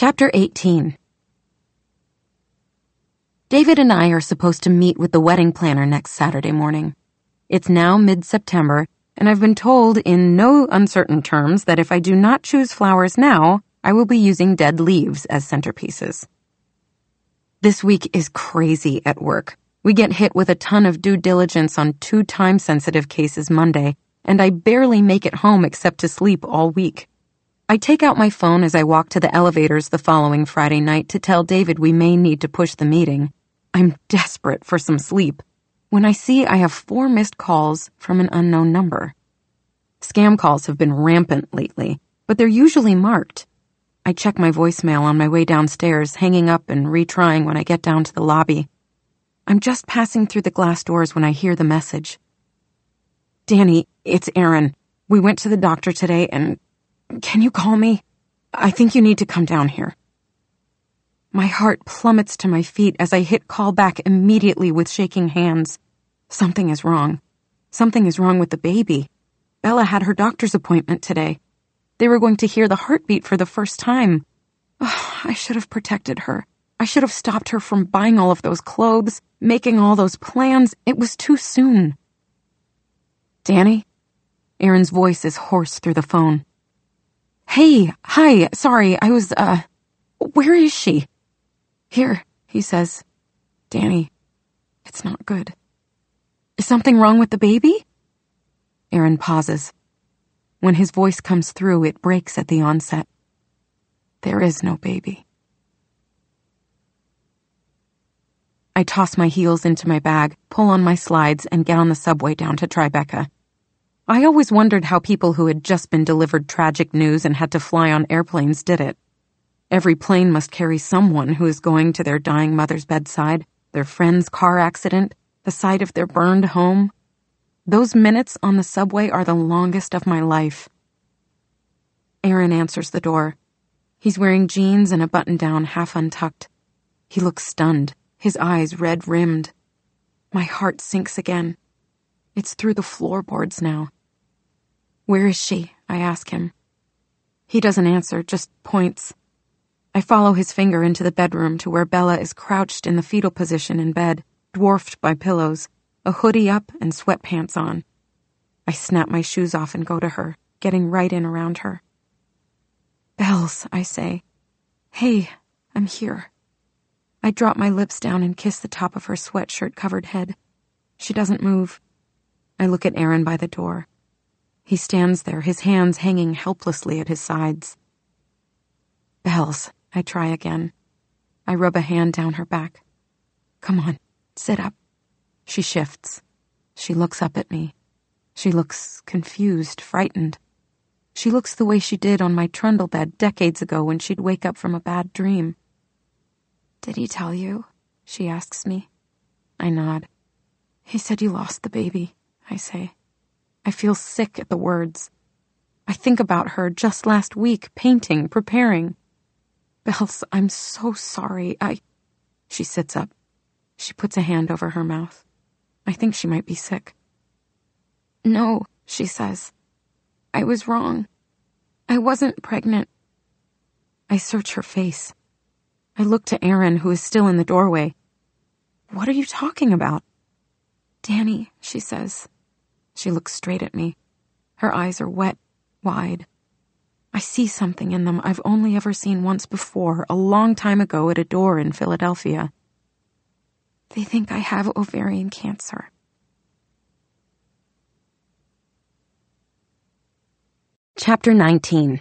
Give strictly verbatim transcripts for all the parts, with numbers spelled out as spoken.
Chapter eighteen. David and I are supposed to meet with the wedding planner next Saturday morning. It's now mid-September, and I've been told in no uncertain terms that if I do not choose flowers now, I will be using dead leaves as centerpieces. This week is crazy at work. We get hit with a ton of due diligence on two time-sensitive cases Monday, and I barely make it home except to sleep all week. I take out my phone as I walk to the elevators the following Friday night to tell David we may need to push the meeting. I'm desperate for some sleep when I see I have four missed calls from an unknown number. Scam calls have been rampant lately, but they're usually marked. I check my voicemail on my way downstairs, hanging up and retrying when I get down to the lobby. I'm just passing through the glass doors when I hear the message. Danny, it's Aaron. We went to the doctor today and... Can you call me? I think you need to come down here. My heart plummets to my feet as I hit call back immediately with shaking hands. Something is wrong. Something is wrong with the baby. Bella had her doctor's appointment today. They were going to hear the heartbeat for the first time. Oh, I should have protected her. I should have stopped her from buying all of those clothes, making all those plans. It was too soon. Danny? Aaron's voice is hoarse through the phone. Hey, hi, sorry, I was, uh, where is she? Here, he says. Danny, it's not good. Is something wrong with the baby? Aaron pauses. When his voice comes through, it breaks at the onset. There is no baby. I toss my heels into my bag, pull on my slides, and get on the subway down to Tribeca. I always wondered how people who had just been delivered tragic news and had to fly on airplanes did it. Every plane must carry someone who is going to their dying mother's bedside, their friend's car accident, the site of their burned home. Those minutes on the subway are the longest of my life. Aaron answers the door. He's wearing jeans and a button-down half untucked. He looks stunned, his eyes red-rimmed. My heart sinks again. It's through the floorboards now. Where is she? I ask him. He doesn't answer, just points. I follow his finger into the bedroom to where Bella is crouched in the fetal position in bed, dwarfed by pillows, a hoodie up and sweatpants on. I snap my shoes off and go to her, getting right in around her. Bells, I say. Hey, I'm here. I drop my lips down and kiss the top of her sweatshirt-covered head. She doesn't move. I look at Aaron by the door. He stands there, his hands hanging helplessly at his sides. Bells, I try again. I rub a hand down her back. Come on, sit up. She shifts. She looks up at me. She looks confused, frightened. She looks the way she did on my trundle bed decades ago when she'd wake up from a bad dream. Did he tell you? She asks me. I nod. He said you lost the baby, I say. I feel sick at the words. I think about her just last week, painting, preparing. Bells, I'm so sorry. I... She sits up. She puts a hand over her mouth. I think she might be sick. No, she says. I was wrong. I wasn't pregnant. I search her face. I look to Aaron, who is still in the doorway. What are you talking about? Danny, she says. She looks straight at me. Her eyes are wet, wide. I see something in them I've only ever seen once before, a long time ago at a door in Philadelphia. They think I have ovarian cancer. Chapter nineteen.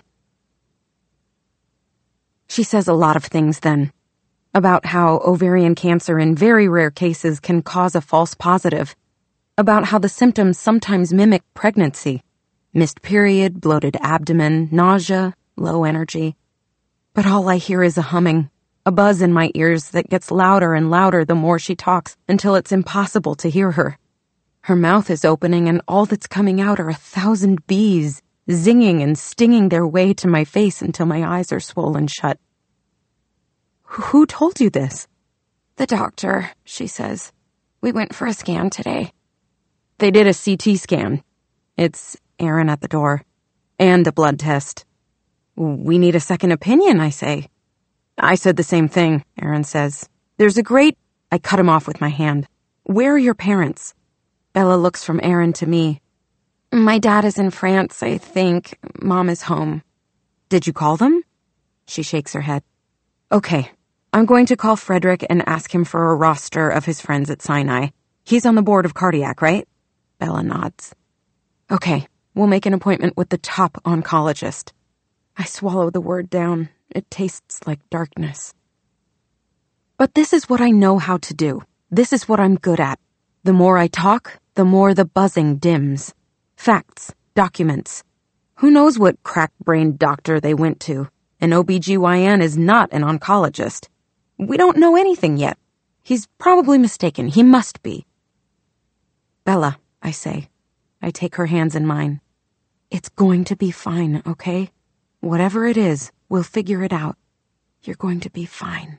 She says a lot of things then. About how ovarian cancer in very rare cases can cause a false positive. About how the symptoms sometimes mimic pregnancy. Missed period, bloated abdomen, nausea, low energy. But all I hear is a humming, a buzz in my ears that gets louder and louder the more she talks until it's impossible to hear her. Her mouth is opening and all that's coming out are a thousand bees, zinging and stinging their way to my face until my eyes are swollen shut. Who told you this? The doctor, she says. We went for a scan today. They did a C T scan. It's Aaron at the door. And a blood test. We need a second opinion, I say. I said the same thing, Aaron says. There's a great... I cut him off with my hand. Where are your parents? Bella looks from Aaron to me. My dad is in France, I think. Mom is home. Did you call them? She shakes her head. Okay, I'm going to call Frederick and ask him for a roster of his friends at Sinai. He's on the board of cardiac, right? Bella nods. Okay, we'll make an appointment with the top oncologist. I swallow the word down. It tastes like darkness. But this is what I know how to do. This is what I'm good at. The more I talk, the more the buzzing dims. Facts, documents. Who knows what crack-brained doctor they went to? An O B G Y N is not an oncologist. We don't know anything yet. He's probably mistaken. He must be. Bella, I say. I take her hands in mine. It's going to be fine, okay? Whatever it is, we'll figure it out. You're going to be fine.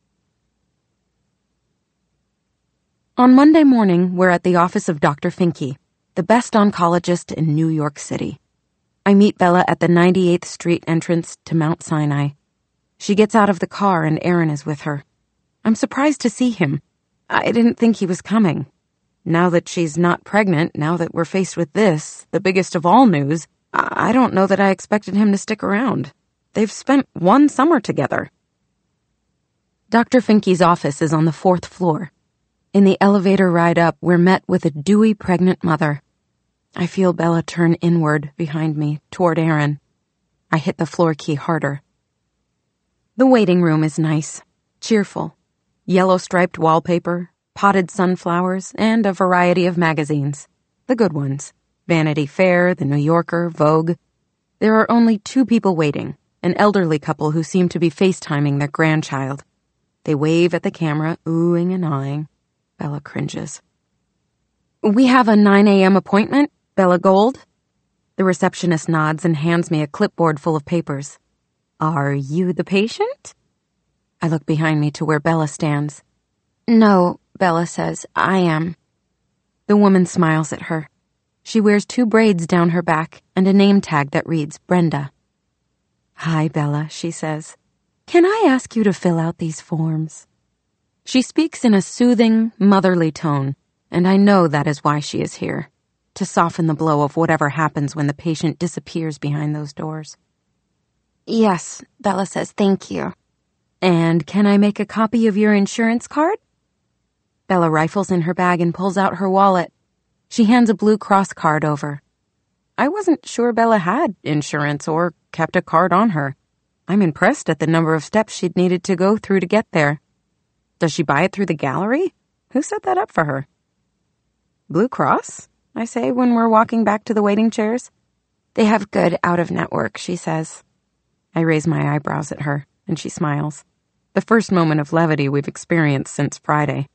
On Monday morning, we're at the office of Doctor Finke, the best oncologist in New York City. I meet Bella at the ninety-eighth Street entrance to Mount Sinai. She gets out of the car and Aaron is with her. I'm surprised to see him. I didn't think he was coming. Now that she's not pregnant, now that we're faced with this, the biggest of all news, I don't know that I expected him to stick around. They've spent one summer together. Doctor Finke's office is on the fourth floor. In the elevator ride up, we're met with a dewy pregnant mother. I feel Bella turn inward behind me, toward Aaron. I hit the floor key harder. The waiting room is nice, cheerful. Yellow-striped wallpaper, potted sunflowers, and a variety of magazines. The good ones. Vanity Fair, The New Yorker, Vogue. There are only two people waiting, an elderly couple who seem to be FaceTiming their grandchild. They wave at the camera, oohing and ahhing. Bella cringes. We have a nine a.m. appointment, Bella Gold? The receptionist nods and hands me a clipboard full of papers. Are you the patient? I look behind me to where Bella stands. No, Bella says, I am. The woman smiles at her. She wears two braids down her back and a name tag that reads Brenda. Hi, Bella, she says. Can I ask you to fill out these forms? She speaks in a soothing, motherly tone, and I know that is why she is here, to soften the blow of whatever happens when the patient disappears behind those doors. Yes, Bella says, thank you. And can I make a copy of your insurance card? Bella rifles in her bag and pulls out her wallet. She hands a Blue Cross card over. I wasn't sure Bella had insurance or kept a card on her. I'm impressed at the number of steps she'd needed to go through to get there. Does she buy it through the gallery? Who set that up for her? Blue Cross? I say when we're walking back to the waiting chairs. They have good out-of-network, she says. I raise my eyebrows at her, and she smiles. The first moment of levity we've experienced since Friday.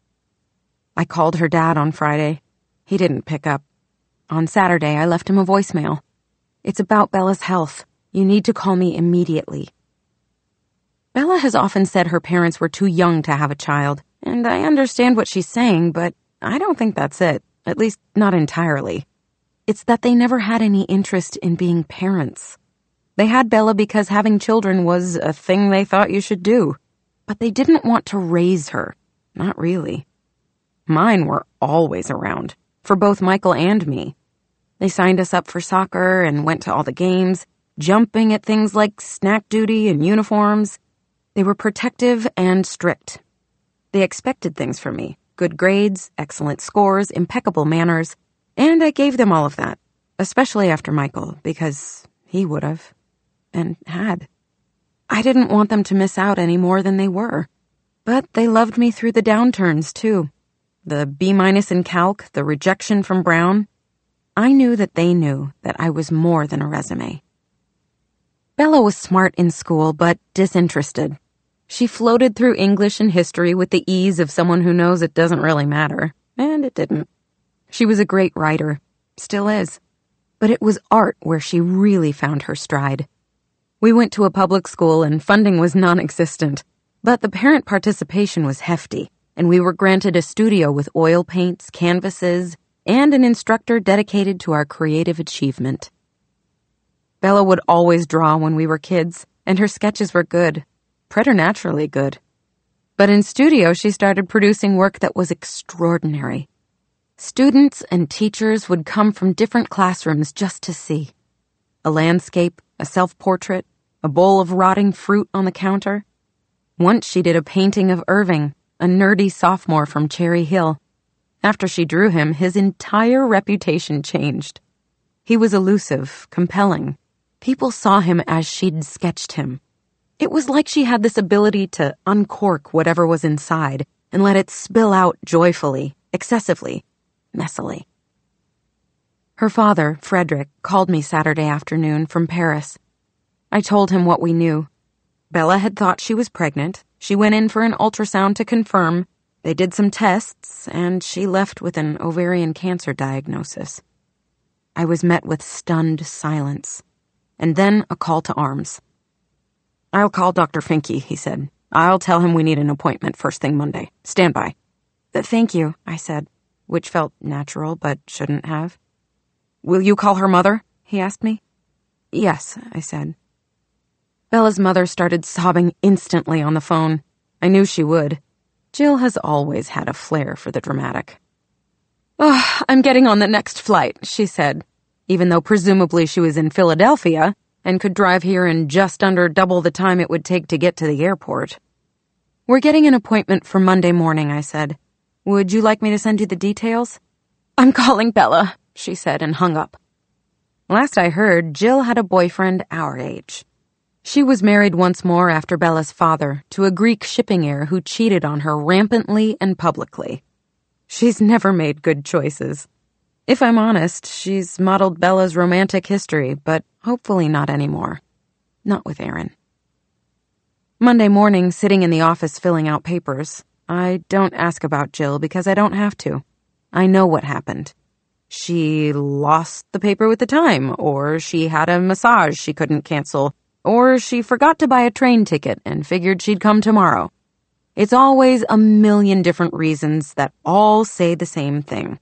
I called her dad on Friday. He didn't pick up. On Saturday, I left him a voicemail. It's about Bella's health. You need to call me immediately. Bella has often said her parents were too young to have a child, and I understand what she's saying, but I don't think that's it, at least not entirely. It's that they never had any interest in being parents. They had Bella because having children was a thing they thought you should do, but they didn't want to raise her. Not really. Mine were always around, for both Michael and me. They signed us up for soccer and went to all the games, jumping at things like snack duty and uniforms. They were protective and strict. They expected things from me, good grades, excellent scores, impeccable manners, and I gave them all of that, especially after Michael, because he would have, and had. I didn't want them to miss out any more than they were, but they loved me through the downturns, too. The B-minus in calc, the rejection from Brown. I knew that they knew that I was more than a resume. Bella was smart in school, but disinterested. She floated through English and history with the ease of someone who knows it doesn't really matter, and it didn't. She was a great writer, still is, but it was art where she really found her stride. We went to a public school and funding was non-existent, but the parent participation was hefty, and we were granted a studio with oil paints, canvases, and an instructor dedicated to our creative achievement. Bella would always draw when we were kids, and her sketches were good. preternaturally good. But in studio, she started producing work that was extraordinary. Students and teachers would come from different classrooms just to see. A landscape, a self-portrait, a bowl of rotting fruit on the counter. Once she did a painting of Irving, a nerdy sophomore from Cherry Hill. After she drew him, his entire reputation changed. He was elusive, compelling. People saw him as she'd sketched him. It was like she had this ability to uncork whatever was inside and let it spill out joyfully, excessively, messily. Her father, Frederick, called me Saturday afternoon from Paris. I told him what we knew. Bella had thought she was pregnant. She went in for an ultrasound to confirm. They did some tests, and she left with an ovarian cancer diagnosis. I was met with stunned silence, and then a call to arms. "I'll call Doctor Finke," he said. "I'll tell him we need an appointment first thing Monday. Stand by." "Thank you," I said, which felt natural but shouldn't have. "Will you call her mother?" he asked me. "Yes," I said. Bella's mother started sobbing instantly on the phone. I knew she would. Jill has always had a flair for the dramatic. "Oh, I'm getting on the next flight," she said, even though presumably she was in Philadelphia and could drive here in just under double the time it would take to get to the airport. "We're getting an appointment for Monday morning," I said. "Would you like me to send you the details?" "I'm calling Bella," she said and hung up. Last I heard, Jill had a boyfriend our age. She was married once more after Bella's father to a Greek shipping heir who cheated on her rampantly and publicly. She's never made good choices. If I'm honest, she's modeled Bella's romantic history, but hopefully not anymore. Not with Aaron. Monday morning, sitting in the office filling out papers, I don't ask about Jill because I don't have to. I know what happened. She lost the paper with the time, or she had a massage she couldn't cancel, or she forgot to buy a train ticket and figured she'd come tomorrow. It's always a million different reasons that all say the same thing.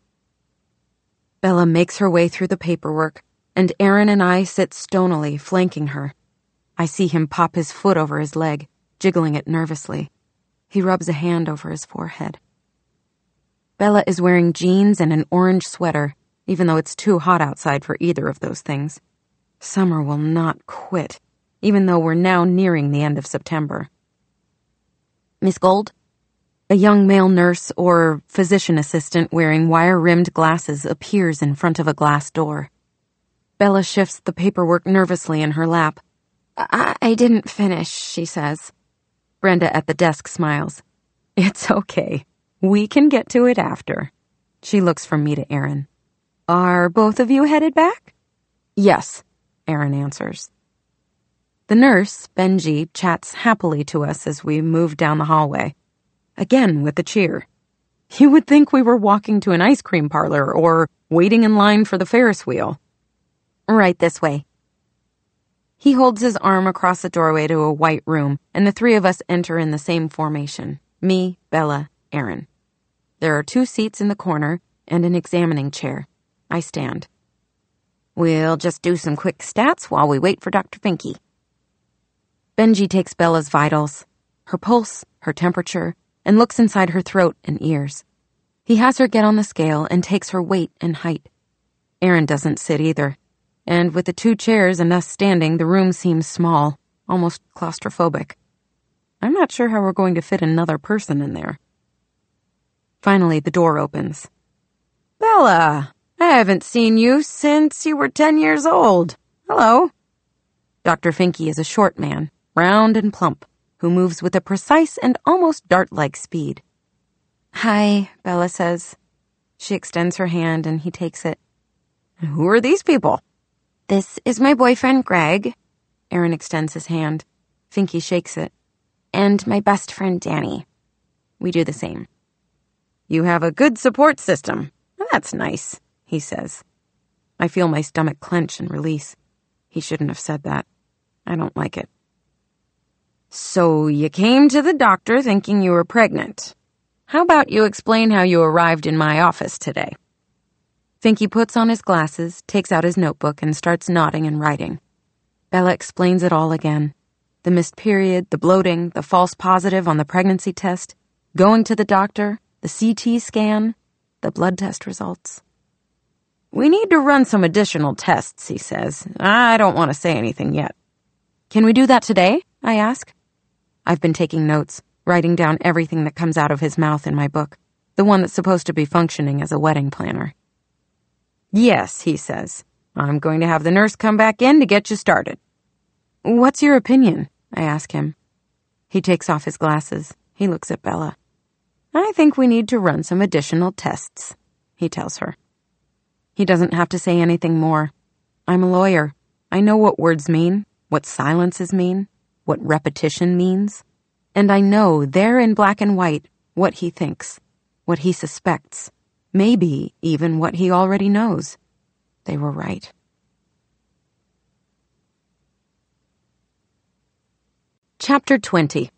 Bella makes her way through the paperwork, and Aaron and I sit stonily, flanking her. I see him pop his foot over his leg, jiggling it nervously. He rubs a hand over his forehead. Bella is wearing jeans and an orange sweater, even though it's too hot outside for either of those things. Summer will not quit, even though we're now nearing the end of September. "Miss Gold?" A young male nurse or physician assistant wearing wire-rimmed glasses appears in front of a glass door. Bella shifts the paperwork nervously in her lap. I, I didn't finish, she says. Brenda at the desk smiles. "It's okay. We can get to it after." She looks from me to Aaron. "Are both of you headed back?" "Yes," Aaron answers. The nurse, Benji, chats happily to us as we move down the hallway. Again with the cheer. You would think we were walking to an ice cream parlor or waiting in line for the Ferris wheel. "Right this way." He holds his arm across the doorway to a white room, and the three of us enter in the same formation. Me, Bella, Aaron. There are two seats in the corner and an examining chair. I stand. "We'll just do some quick stats while we wait for Doctor Finke." Benji takes Bella's vitals, her pulse, her temperature, and looks inside her throat and ears. He has her get on the scale and takes her weight and height. Aaron doesn't sit either, and with the two chairs and us standing, the room seems small, almost claustrophobic. I'm not sure how we're going to fit another person in there. Finally, the door opens. "Bella, I haven't seen you since you were ten years old. Hello." Doctor Finke is a short man, round and plump, who moves with a precise and almost dart-like speed. "Hi," Bella says. She extends her hand and he takes it. "Who are these people?" "This is my boyfriend, Greg." Aaron extends his hand. Finke shakes it. "And my best friend, Danny." We do the same. "You have a good support system. That's nice," he says. I feel my stomach clench and release. He shouldn't have said that. I don't like it. "So you came to the doctor thinking you were pregnant. How about you explain how you arrived in my office today?" Finke puts on his glasses, takes out his notebook, and starts nodding and writing. Bella explains it all again. The missed period, the bloating, the false positive on the pregnancy test, going to the doctor, the C T scan, the blood test results. We need to run some additional tests, he says. I don't want to say anything yet. Can we do that today? I ask. I've been taking notes, writing down everything that comes out of his mouth in my book, the one that's supposed to be functioning as a wedding planner. Yes, he says. I'm going to have the nurse come back in to get you started. What's your opinion? I ask him. He takes off his glasses. He looks at Bella. I think we need to run some additional tests, he tells her. He doesn't have to say anything more. I'm a lawyer. I know what words mean, what silences mean, what repetition means. And I know there in black and white what he thinks, what he suspects, maybe even what he already knows. They were right. Chapter twenty.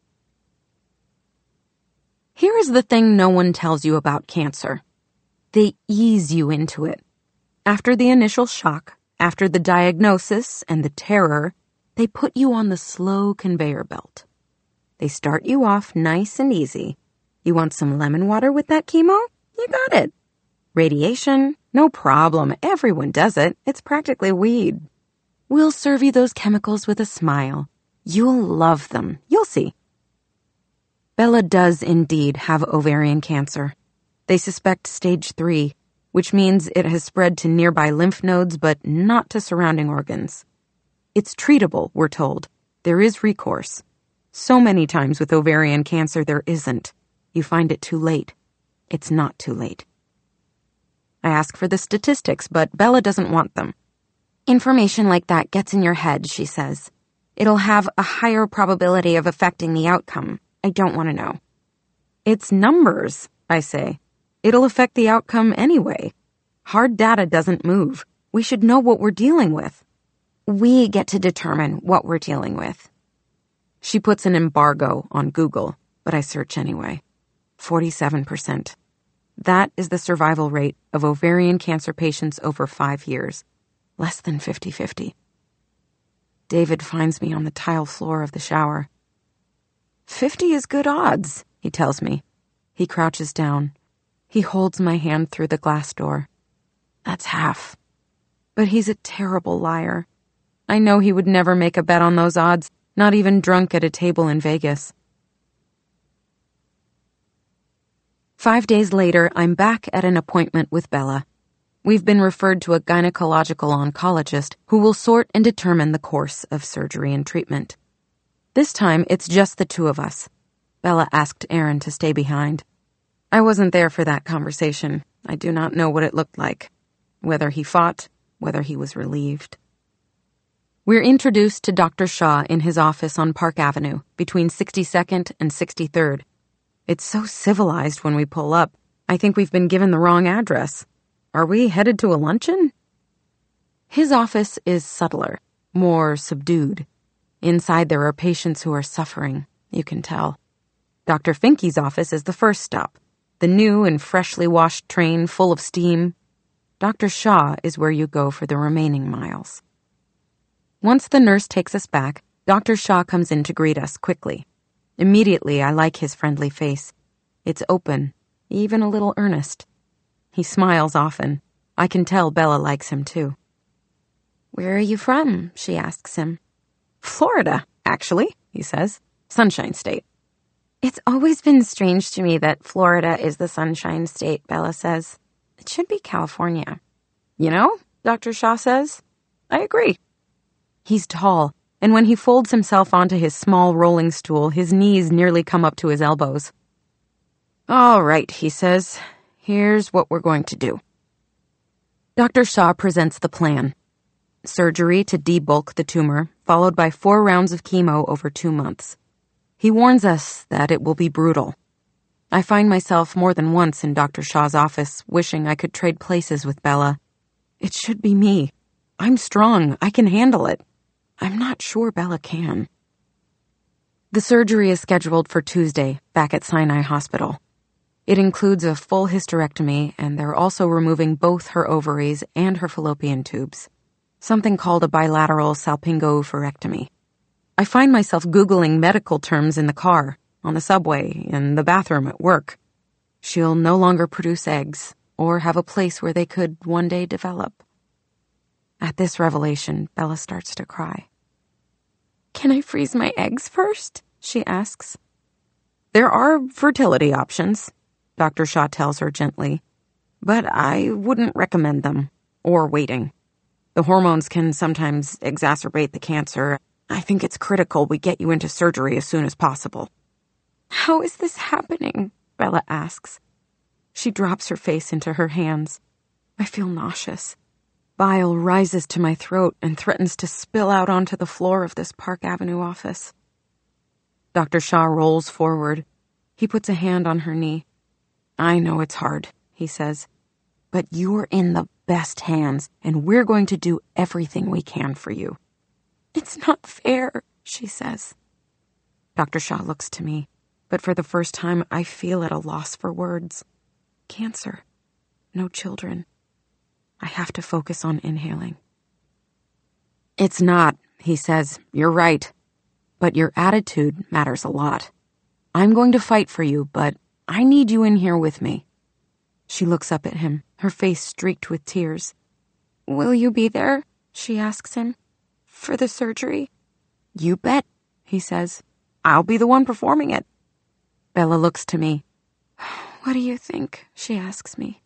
Here is the thing no one tells you about cancer. They ease you into it. After the initial shock, after the diagnosis and the terror, they put you on the slow conveyor belt. They start you off nice and easy. You want some lemon water with that chemo? You got it. Radiation? No problem. Everyone does it. It's practically weed. We'll serve you those chemicals with a smile. You'll love them. You'll see. Bella does indeed have ovarian cancer. They suspect stage three, which means it has spread to nearby lymph nodes but not to surrounding organs. It's treatable, we're told. There is recourse. So many times with ovarian cancer there isn't. You find it too late. It's not too late. I ask for the statistics, but Bella doesn't want them. Information like that gets in your head, she says. It'll have a higher probability of affecting the outcome. I don't want to know. It's numbers, I say. It'll affect the outcome anyway. Hard data doesn't move. We should know what we're dealing with. We get to determine what we're dealing with. She puts an embargo on Google, but I search anyway. forty-seven percent. That is the survival rate of ovarian cancer patients over five years. Less than fifty-fifty. David finds me on the tile floor of the shower. Fifty is good odds, he tells me. He crouches down. He holds my hand through the glass door. That's half. But he's a terrible liar. I know he would never make a bet on those odds, not even drunk at a table in Vegas. Five days later, I'm back at an appointment with Bella. We've been referred to a gynecological oncologist who will sort and determine the course of surgery and treatment. This time, it's just the two of us. Bella asked Aaron to stay behind. I wasn't there for that conversation. I do not know what it looked like. Whether he fought, whether he was relieved. We're introduced to Doctor Shaw in his office on Park Avenue, between sixty-second and sixty-third. It's so civilized when we pull up. I think we've been given the wrong address. Are we headed to a luncheon? His office is subtler, more subdued. Inside there are patients who are suffering, you can tell. Doctor Finke's office is the first stop. The new and freshly washed train full of steam. Doctor Shaw is where you go for the remaining miles. Once the nurse takes us back, Doctor Shaw comes in to greet us quickly. Immediately, I like his friendly face. It's open, even a little earnest. He smiles often. I can tell Bella likes him too. Where are you from? She asks him. Florida, actually, he says. Sunshine State. It's always been strange to me that Florida is the Sunshine State, Bella says. It should be California. You know, Doctor Shaw says. I agree. He's tall, and when he folds himself onto his small rolling stool, his knees nearly come up to his elbows. All right, he says. Here's what we're going to do. Doctor Shaw presents the plan. Surgery to debulk the tumor, followed by four rounds of chemo over two months. He warns us that it will be brutal. I find myself more than once in Doctor Shaw's office wishing I could trade places with Bella. It should be me. I'm strong. I can handle it. I'm not sure Bella can. The surgery is scheduled for Tuesday, back at Sinai Hospital. It includes a full hysterectomy, and they're also removing both her ovaries and her fallopian tubes. Something called a bilateral salpingo-oophorectomy. I find myself Googling medical terms in the car, on the subway, in the bathroom at work. She'll no longer produce eggs, or have a place where they could one day develop. At this revelation, Bella starts to cry. "Can I freeze my eggs first?" she asks. "There are fertility options," Doctor Shaw tells her gently, "but I wouldn't recommend them, or waiting. The hormones can sometimes exacerbate the cancer. I think it's critical we get you into surgery as soon as possible." "How is this happening?" Bella asks. She drops her face into her hands. I feel nauseous. Bile rises to my throat and threatens to spill out onto the floor of this Park Avenue office. Doctor Shaw rolls forward. He puts a hand on her knee. "I know it's hard," he says, "but you're in the best hands, and we're going to do everything we can for you." "It's not fair," she says. Doctor Shaw looks to me, but for the first time I feel at a loss for words. Cancer. No children. I have to focus on inhaling. "It's not," he says. "You're right. But your attitude matters a lot. I'm going to fight for you, but I need you in here with me." She looks up at him, her face streaked with tears. "Will you be there?" she asks him. "For the surgery?" "You bet," he says. "I'll be the one performing it." Bella looks to me. "What do you think?" she asks me.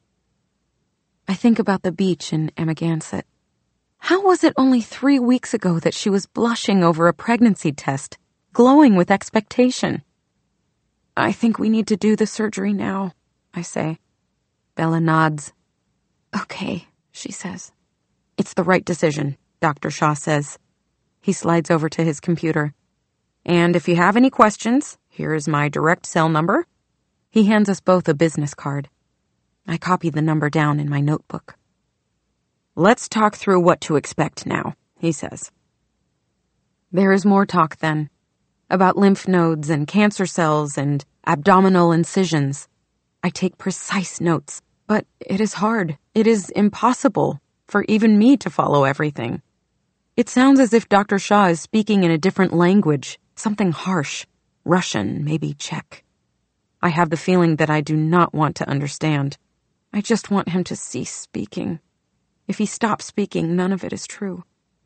I think about the beach in Amagansett. How was it only three weeks ago that she was blushing over a pregnancy test, glowing with expectation? "I think we need to do the surgery now," I say. Bella nods. "Okay," she says. "It's the right decision," Doctor Shaw says. He slides over to his computer. "And if you have any questions, here is my direct cell number." He hands us both a business card. I copy the number down in my notebook. "Let's talk through what to expect now," he says. There is more talk then, about lymph nodes and cancer cells and abdominal incisions. I take precise notes, but it is hard. It is impossible for even me to follow everything. It sounds as if Doctor Shaw is speaking in a different language, something harsh, Russian, maybe Czech. I have the feeling that I do not want to understand. I just want him to cease speaking. If he stops speaking, none of it is true.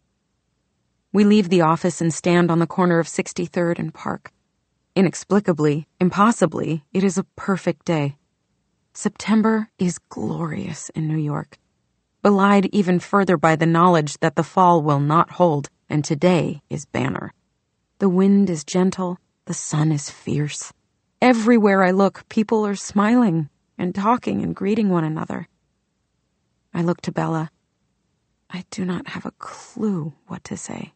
We leave the office and stand on the corner of sixty-third and Park. Inexplicably, impossibly, it is a perfect day. September is glorious in New York, belied even further by the knowledge that the fall will not hold, and today is banner. The wind is gentle, the sun is fierce. Everywhere I look, people are smiling and talking and greeting one another. I look to Bella. I do not have a clue what to say.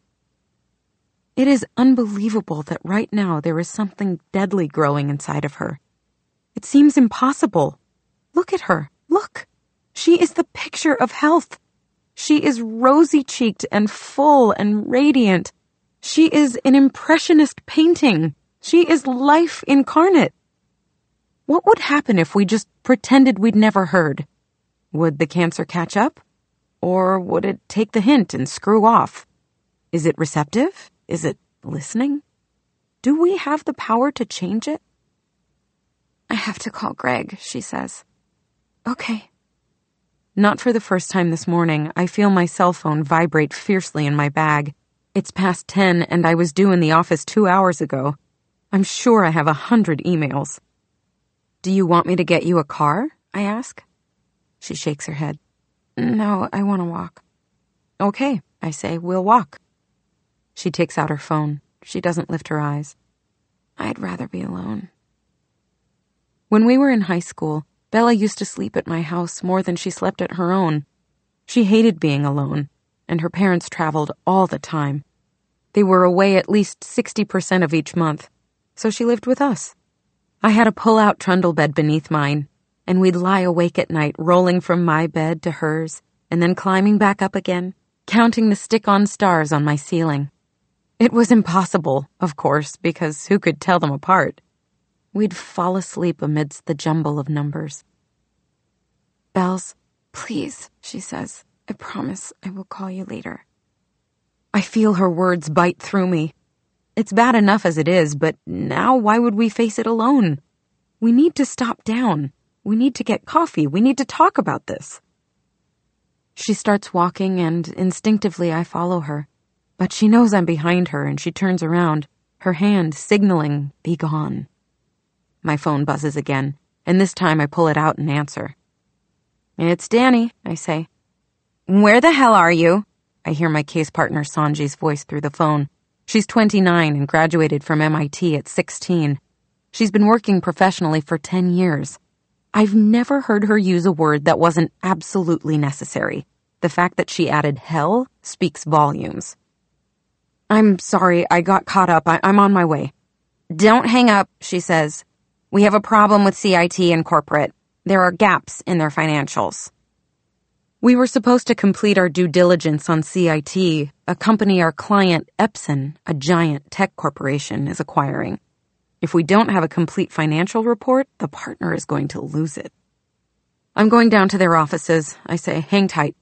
It is unbelievable that right now there is something deadly growing inside of her. It seems impossible. Look at her. Look. She is the picture of health. She is rosy-cheeked and full and radiant. She is an impressionist painting. She is life incarnate. What would happen if we just pretended we'd never heard? Would the cancer catch up? Or would it take the hint and screw off? Is it receptive? Is it listening? Do we have the power to change it? "I have to call Greg," she says. "Okay." Not for the first time this morning, I feel my cell phone vibrate fiercely in my bag. It's past ten and I was due in the office two hours ago. I'm sure I have a hundred emails. "Do you want me to get you a car?" I ask. She shakes her head. "No, I want to walk." "Okay," I say, "we'll walk." She takes out her phone. She doesn't lift her eyes. "I'd rather be alone." When we were in high school, Bella used to sleep at my house more than she slept at her own. She hated being alone, and her parents traveled all the time. They were away at least sixty percent of each month, so she lived with us. I had a pull-out trundle bed beneath mine, and we'd lie awake at night, rolling from my bed to hers, and then climbing back up again, counting the stick-on stars on my ceiling. It was impossible, of course, because who could tell them apart? We'd fall asleep amidst the jumble of numbers. "Bells, please," she says. "I promise I will call you later." I feel her words bite through me. It's bad enough as it is, but now why would we face it alone? We need to stop down. We need to get coffee. We need to talk about this. She starts walking, and instinctively I follow her. But she knows I'm behind her, and she turns around, her hand signaling, "Be gone." My phone buzzes again, and this time I pull it out and answer. "It's Danny," I say. "Where the hell are you?" I hear my case partner Sanji's voice through the phone. She's twenty-nine and graduated from M I T at sixteen. She's been working professionally for ten years. I've never heard her use a word that wasn't absolutely necessary. The fact that she added hell speaks volumes. "I'm sorry, I got caught up. I- I'm on my way." "Don't hang up," she says. "We have a problem with C I T and corporate. There are gaps in their financials." We were supposed to complete our due diligence on C I T, a company our client, Epson, a giant tech corporation, is acquiring. If we don't have a complete financial report, the partner is going to lose it. "I'm going down to their offices," I say. "Hang tight."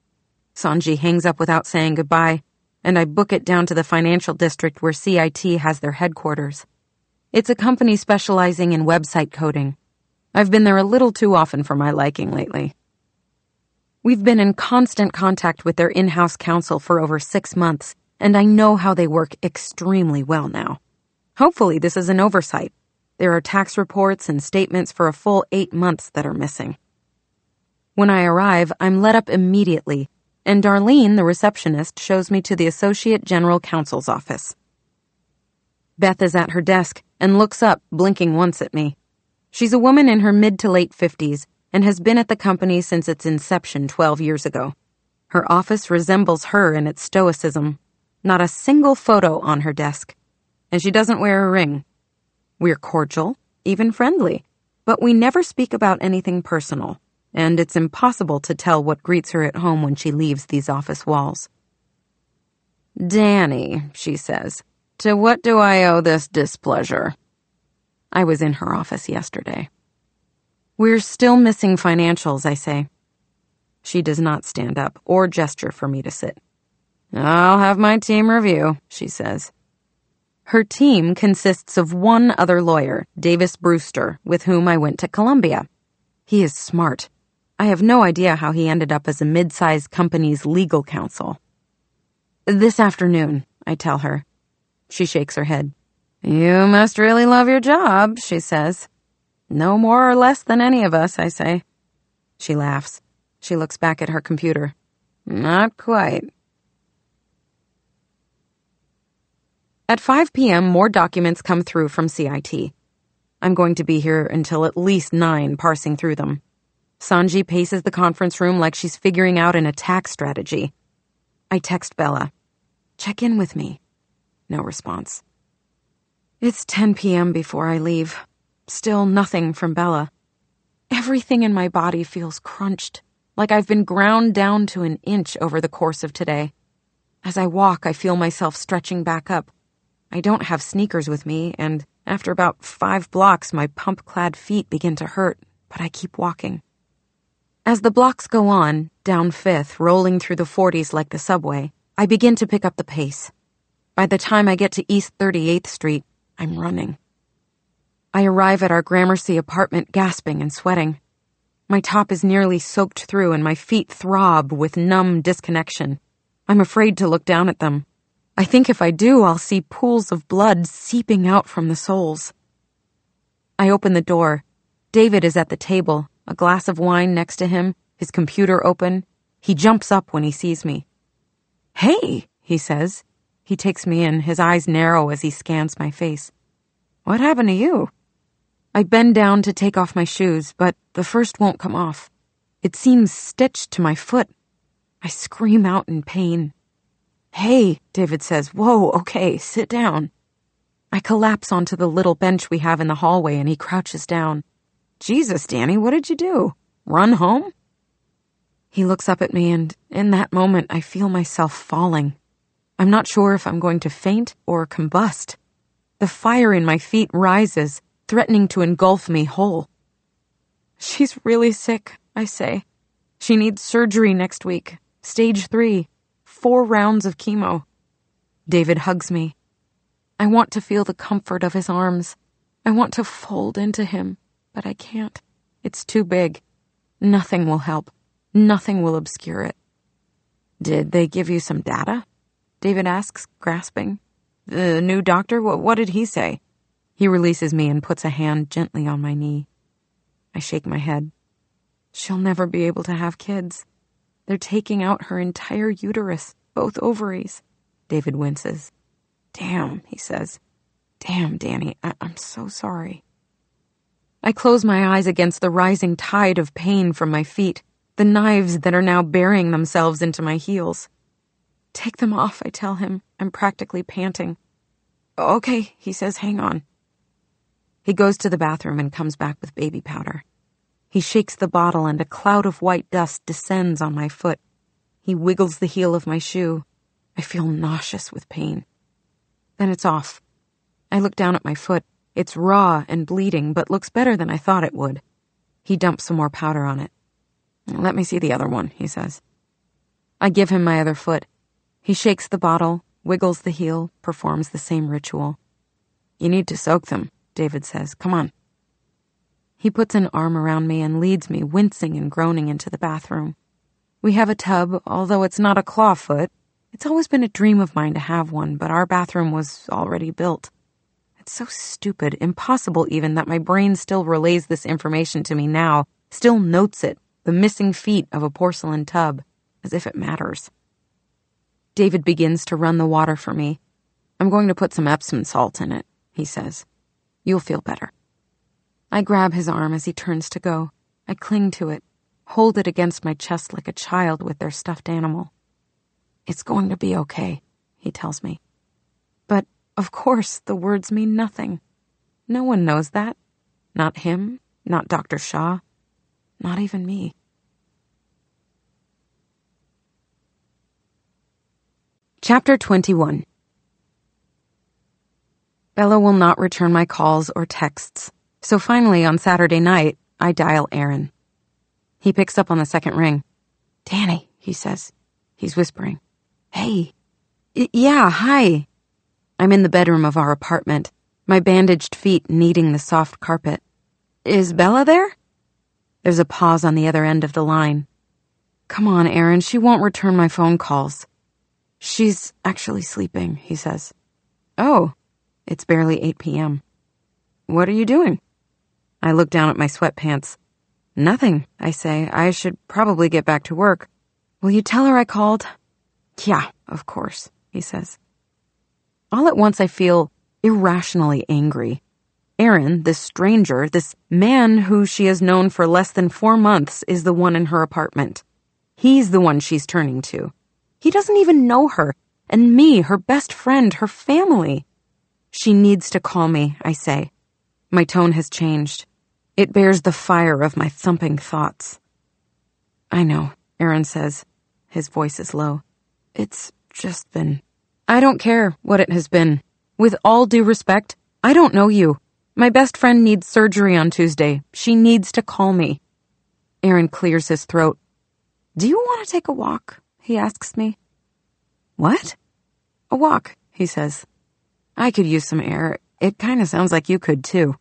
Sanji hangs up without saying goodbye, and I book it down to the financial district where C I T has their headquarters. It's a company specializing in website coding. I've been there a little too often for my liking lately. We've been in constant contact with their in-house counsel for over six months, and I know how they work extremely well now. Hopefully this is an oversight. There are tax reports and statements for a full eight months that are missing. When I arrive, I'm let up immediately, and Darlene, the receptionist, shows me to the Associate General Counsel's office. Beth is at her desk and looks up, blinking once at me. She's a woman in her mid to late fifties and has been at the company since its inception twelve years ago. Her office resembles her in its stoicism. Not a single photo on her desk. And she doesn't wear a ring. We're cordial, even friendly, but we never speak about anything personal, and it's impossible to tell what greets her at home when she leaves these office walls. "Danny," she says, "to what do I owe this displeasure?" I was in her office yesterday. "We're still missing financials," I say. She does not stand up or gesture for me to sit. "I'll have my team review," she says. Her team consists of one other lawyer, Davis Brewster, with whom I went to Columbia. He is smart. I have no idea how he ended up as a mid-sized company's legal counsel. "This afternoon," I tell her. She shakes her head. "You must really love your job," she says. "No more or less than any of us," I say. She laughs. She looks back at her computer. "Not quite." At five p.m., more documents come through from C I T. I'm going to be here until at least nine, parsing through them. Sanji paces the conference room like she's figuring out an attack strategy. I text Bella. "Check in with me." No response. It's ten p.m. before I leave. Still nothing from Bella. Everything in my body feels crunched, like I've been ground down to an inch over the course of today. As I walk, I feel myself stretching back up. I don't have sneakers with me, and after about five blocks, my pump-clad feet begin to hurt, but I keep walking. As the blocks go on, down Fifth, rolling through the forties like the subway, I begin to pick up the pace. By the time I get to East thirty-eighth Street, I'm running. I arrive at our Gramercy apartment gasping and sweating. My top is nearly soaked through and my feet throb with numb disconnection. I'm afraid to look down at them. I think if I do, I'll see pools of blood seeping out from the soles. I open the door. David is at the table, a glass of wine next to him, his computer open. He jumps up when he sees me. "Hey," he says. He takes me in, his eyes narrow as he scans my face. "What happened to you?" I bend down to take off my shoes, but the first won't come off. It seems stitched to my foot. I scream out in pain. "Hey," David says. "Whoa, okay, sit down." I collapse onto the little bench we have in the hallway and he crouches down. "Jesus, Danny, what did you do? Run home?" He looks up at me and in that moment I feel myself falling. I'm not sure if I'm going to faint or combust. The fire in my feet rises, threatening to engulf me whole. "She's really sick," I say. "She needs surgery next week. Stage three. Four rounds of chemo." David hugs me. I want to feel the comfort of his arms. I want to fold into him, but I can't. It's too big. Nothing will help. Nothing will obscure it. Did they give you some data? David asks, grasping. The new doctor? What, what did he say? He releases me and puts a hand gently on my knee. I shake my head. She'll never be able to have kids. They're taking out her entire uterus, both ovaries. David winces. Damn, he says. Damn, Danny, I- I'm so sorry. I close my eyes against the rising tide of pain from my feet, the knives that are now burying themselves into my heels. Take them off, I tell him. I'm practically panting. Okay, he says, hang on. He goes to the bathroom and comes back with baby powder. He shakes the bottle and a cloud of white dust descends on my foot. He wiggles the heel of my shoe. I feel nauseous with pain. Then it's off. I look down at my foot. It's raw and bleeding, but looks better than I thought it would. He dumps some more powder on it. Let me see the other one, he says. I give him my other foot. He shakes the bottle, wiggles the heel, performs the same ritual. You need to soak them, David says. Come on. He puts an arm around me and leads me, wincing and groaning, into the bathroom. We have a tub, although it's not a clawfoot. It's always been a dream of mine to have one, but our bathroom was already built. It's so stupid, impossible even, that my brain still relays this information to me now, still notes it, the missing feet of a porcelain tub, as if it matters. David begins to run the water for me. I'm going to put some Epsom salt in it, he says. You'll feel better. I grab his arm as he turns to go. I cling to it, hold it against my chest like a child with their stuffed animal. It's going to be okay, he tells me. But, of course, the words mean nothing. No one knows that. Not him, not Doctor Shaw, not even me. Chapter twenty-one. Bella will not return my calls or texts, so finally on Saturday night, I dial Aaron. He picks up on the second ring. Danny, he says. He's whispering. Hey. Y- yeah, hi. I'm in the bedroom of our apartment, my bandaged feet kneading the soft carpet. Is Bella there? There's a pause on the other end of the line. Come on, Aaron, she won't return my phone calls. She's actually sleeping, he says. Oh, it's barely eight p.m. What are you doing? I look down at my sweatpants. Nothing, I say. I should probably get back to work. Will you tell her I called? Yeah, of course, he says. All at once I feel irrationally angry. Aaron, this stranger, this man who she has known for less than four months, is the one in her apartment. He's the one she's turning to. He doesn't even know her, and me, her best friend, her family. She needs to call me, I say. My tone has changed. It bears the fire of my thumping thoughts. I know, Aaron says. His voice is low. It's just been... I don't care what it has been. With all due respect, I don't know you. My best friend needs surgery on Tuesday. She needs to call me. Aaron clears his throat. Do you want to take a walk? He asks me. What? A walk, he says. I could use some air. It kind of sounds like you could, too.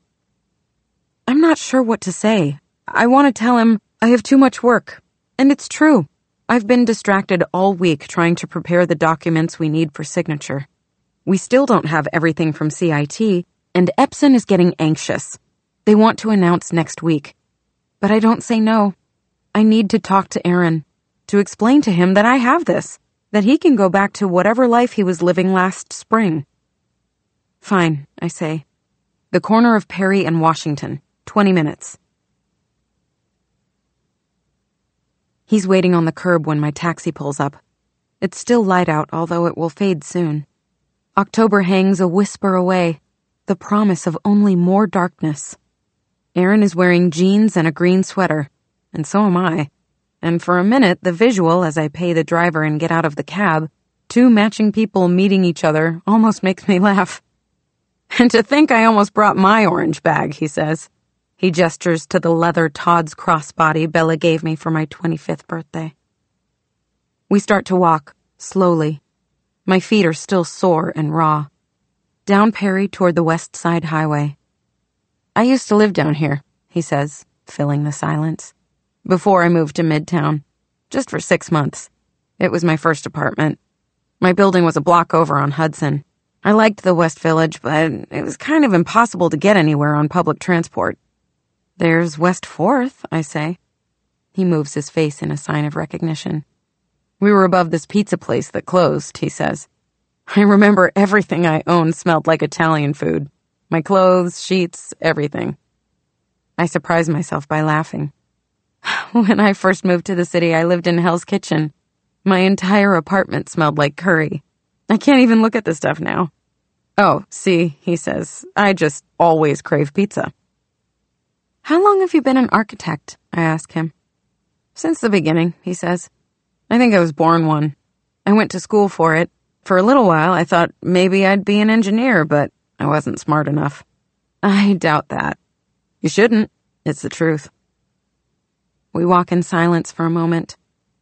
I'm not sure what to say. I want to tell him I have too much work. And it's true. I've been distracted all week trying to prepare the documents we need for signature. We still don't have everything from C I T, and Epson is getting anxious. They want to announce next week. But I don't say no. I need to talk to Aaron, to explain to him that I have this, that he can go back to whatever life he was living last spring. Fine, I say. The corner of Perry and Washington. Twenty minutes. He's waiting on the curb when my taxi pulls up. It's still light out, although it will fade soon. October hangs a whisper away, the promise of only more darkness. Aaron is wearing jeans and a green sweater, and so am I. And for a minute, the visual as I pay the driver and get out of the cab, two matching people meeting each other, almost makes me laugh. And to think I almost brought my orange bag, he says. He gestures to the leather Todd's crossbody Bella gave me for my twenty-fifth birthday. We start to walk, slowly. My feet are still sore and raw. Down Perry toward the West Side Highway. I used to live down here, he says, filling the silence. Before I moved to Midtown. Just for six months. It was my first apartment. My building was a block over on Hudson. I liked the West Village, but it was kind of impossible to get anywhere on public transport. There's West Fourth, I say. He moves his face in a sign of recognition. We were above this pizza place that closed, he says. I remember everything I owned smelled like Italian food. My clothes, sheets, everything. I surprised myself by laughing. When I first moved to the city, I lived in Hell's Kitchen. My entire apartment smelled like curry. I can't even look at the stuff now. Oh, see, he says, I just always crave pizza. How long have you been an architect? I ask him. Since the beginning, he says. I think I was born one. I went to school for it. For a little while, I thought maybe I'd be an engineer, but I wasn't smart enough. I doubt that. You shouldn't. It's the truth. We walk in silence for a moment.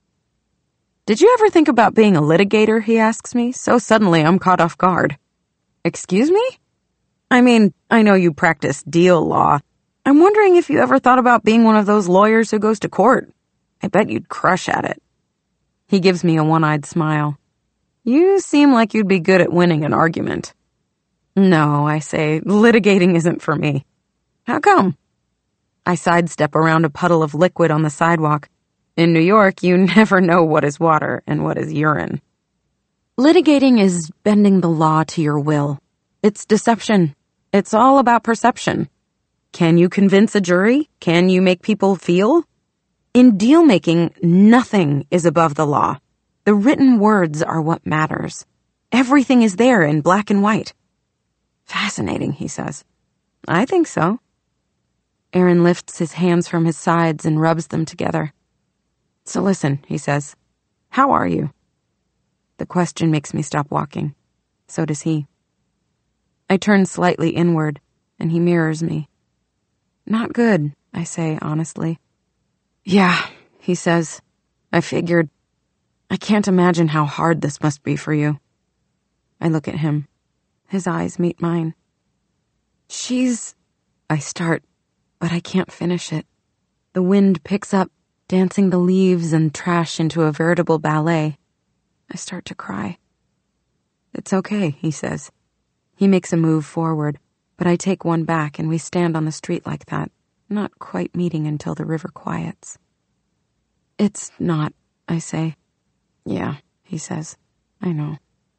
Did you ever think about being a litigator, he asks me, so suddenly I'm caught off guard. Excuse me? I mean, I know you practice deal law. I'm wondering if you ever thought about being one of those lawyers who goes to court. I bet you'd crush at it. He gives me a one-eyed smile. You seem like you'd be good at winning an argument. No, I say, litigating isn't for me. How come? I sidestep around a puddle of liquid on the sidewalk. In New York, you never know what is water and what is urine. Litigating is bending the law to your will. It's deception. It's all about perception. Can you convince a jury? Can you make people feel? In deal-making, nothing is above the law. The written words are what matters. Everything is there in black and white. Fascinating, he says. I think so. Aaron lifts his hands from his sides and rubs them together. So listen, he says. How are you? The question makes me stop walking. So does he. I turn slightly inward, and he mirrors me. Not good, I say honestly. Yeah, he says. I figured. I can't imagine how hard this must be for you. I look at him. His eyes meet mine. She's... I start, but I can't finish it. The wind picks up, dancing the leaves and trash into a veritable ballet. I start to cry. It's okay, he says. He makes a move forward, but I take one back and we stand on the street like that, not quite meeting until the river quiets. It's not, I say. Yeah, he says. I know.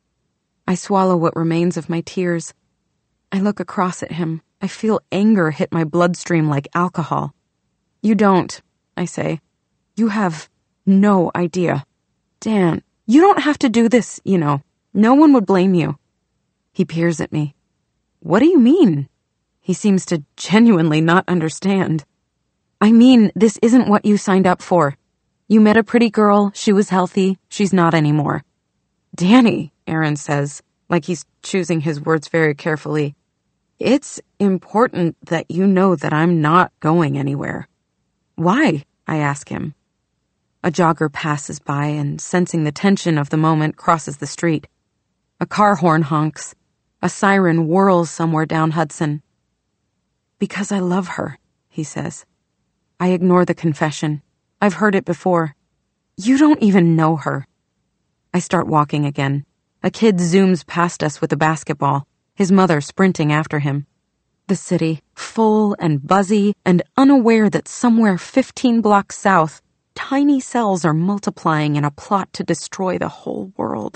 I swallow what remains of my tears. I look across at him. I feel anger hit my bloodstream like alcohol. You don't, I say. You have no idea. Dan, you don't have to do this, you know. No one would blame you. He peers at me. What do you mean? He seems to genuinely not understand. I mean, this isn't what you signed up for. You met a pretty girl, she was healthy, she's not anymore. Danny, Aaron says, like he's choosing his words very carefully. It's important that you know that I'm not going anywhere. Why? I ask him. A jogger passes by and, sensing the tension of the moment, crosses the street. A car horn honks. A siren whirls somewhere down Hudson. Because I love her, he says. I ignore the confession. I've heard it before. You don't even know her. I start walking again. A kid zooms past us with a basketball, his mother sprinting after him. The city, full and buzzy and unaware that somewhere fifteen blocks south, tiny cells are multiplying in a plot to destroy the whole world.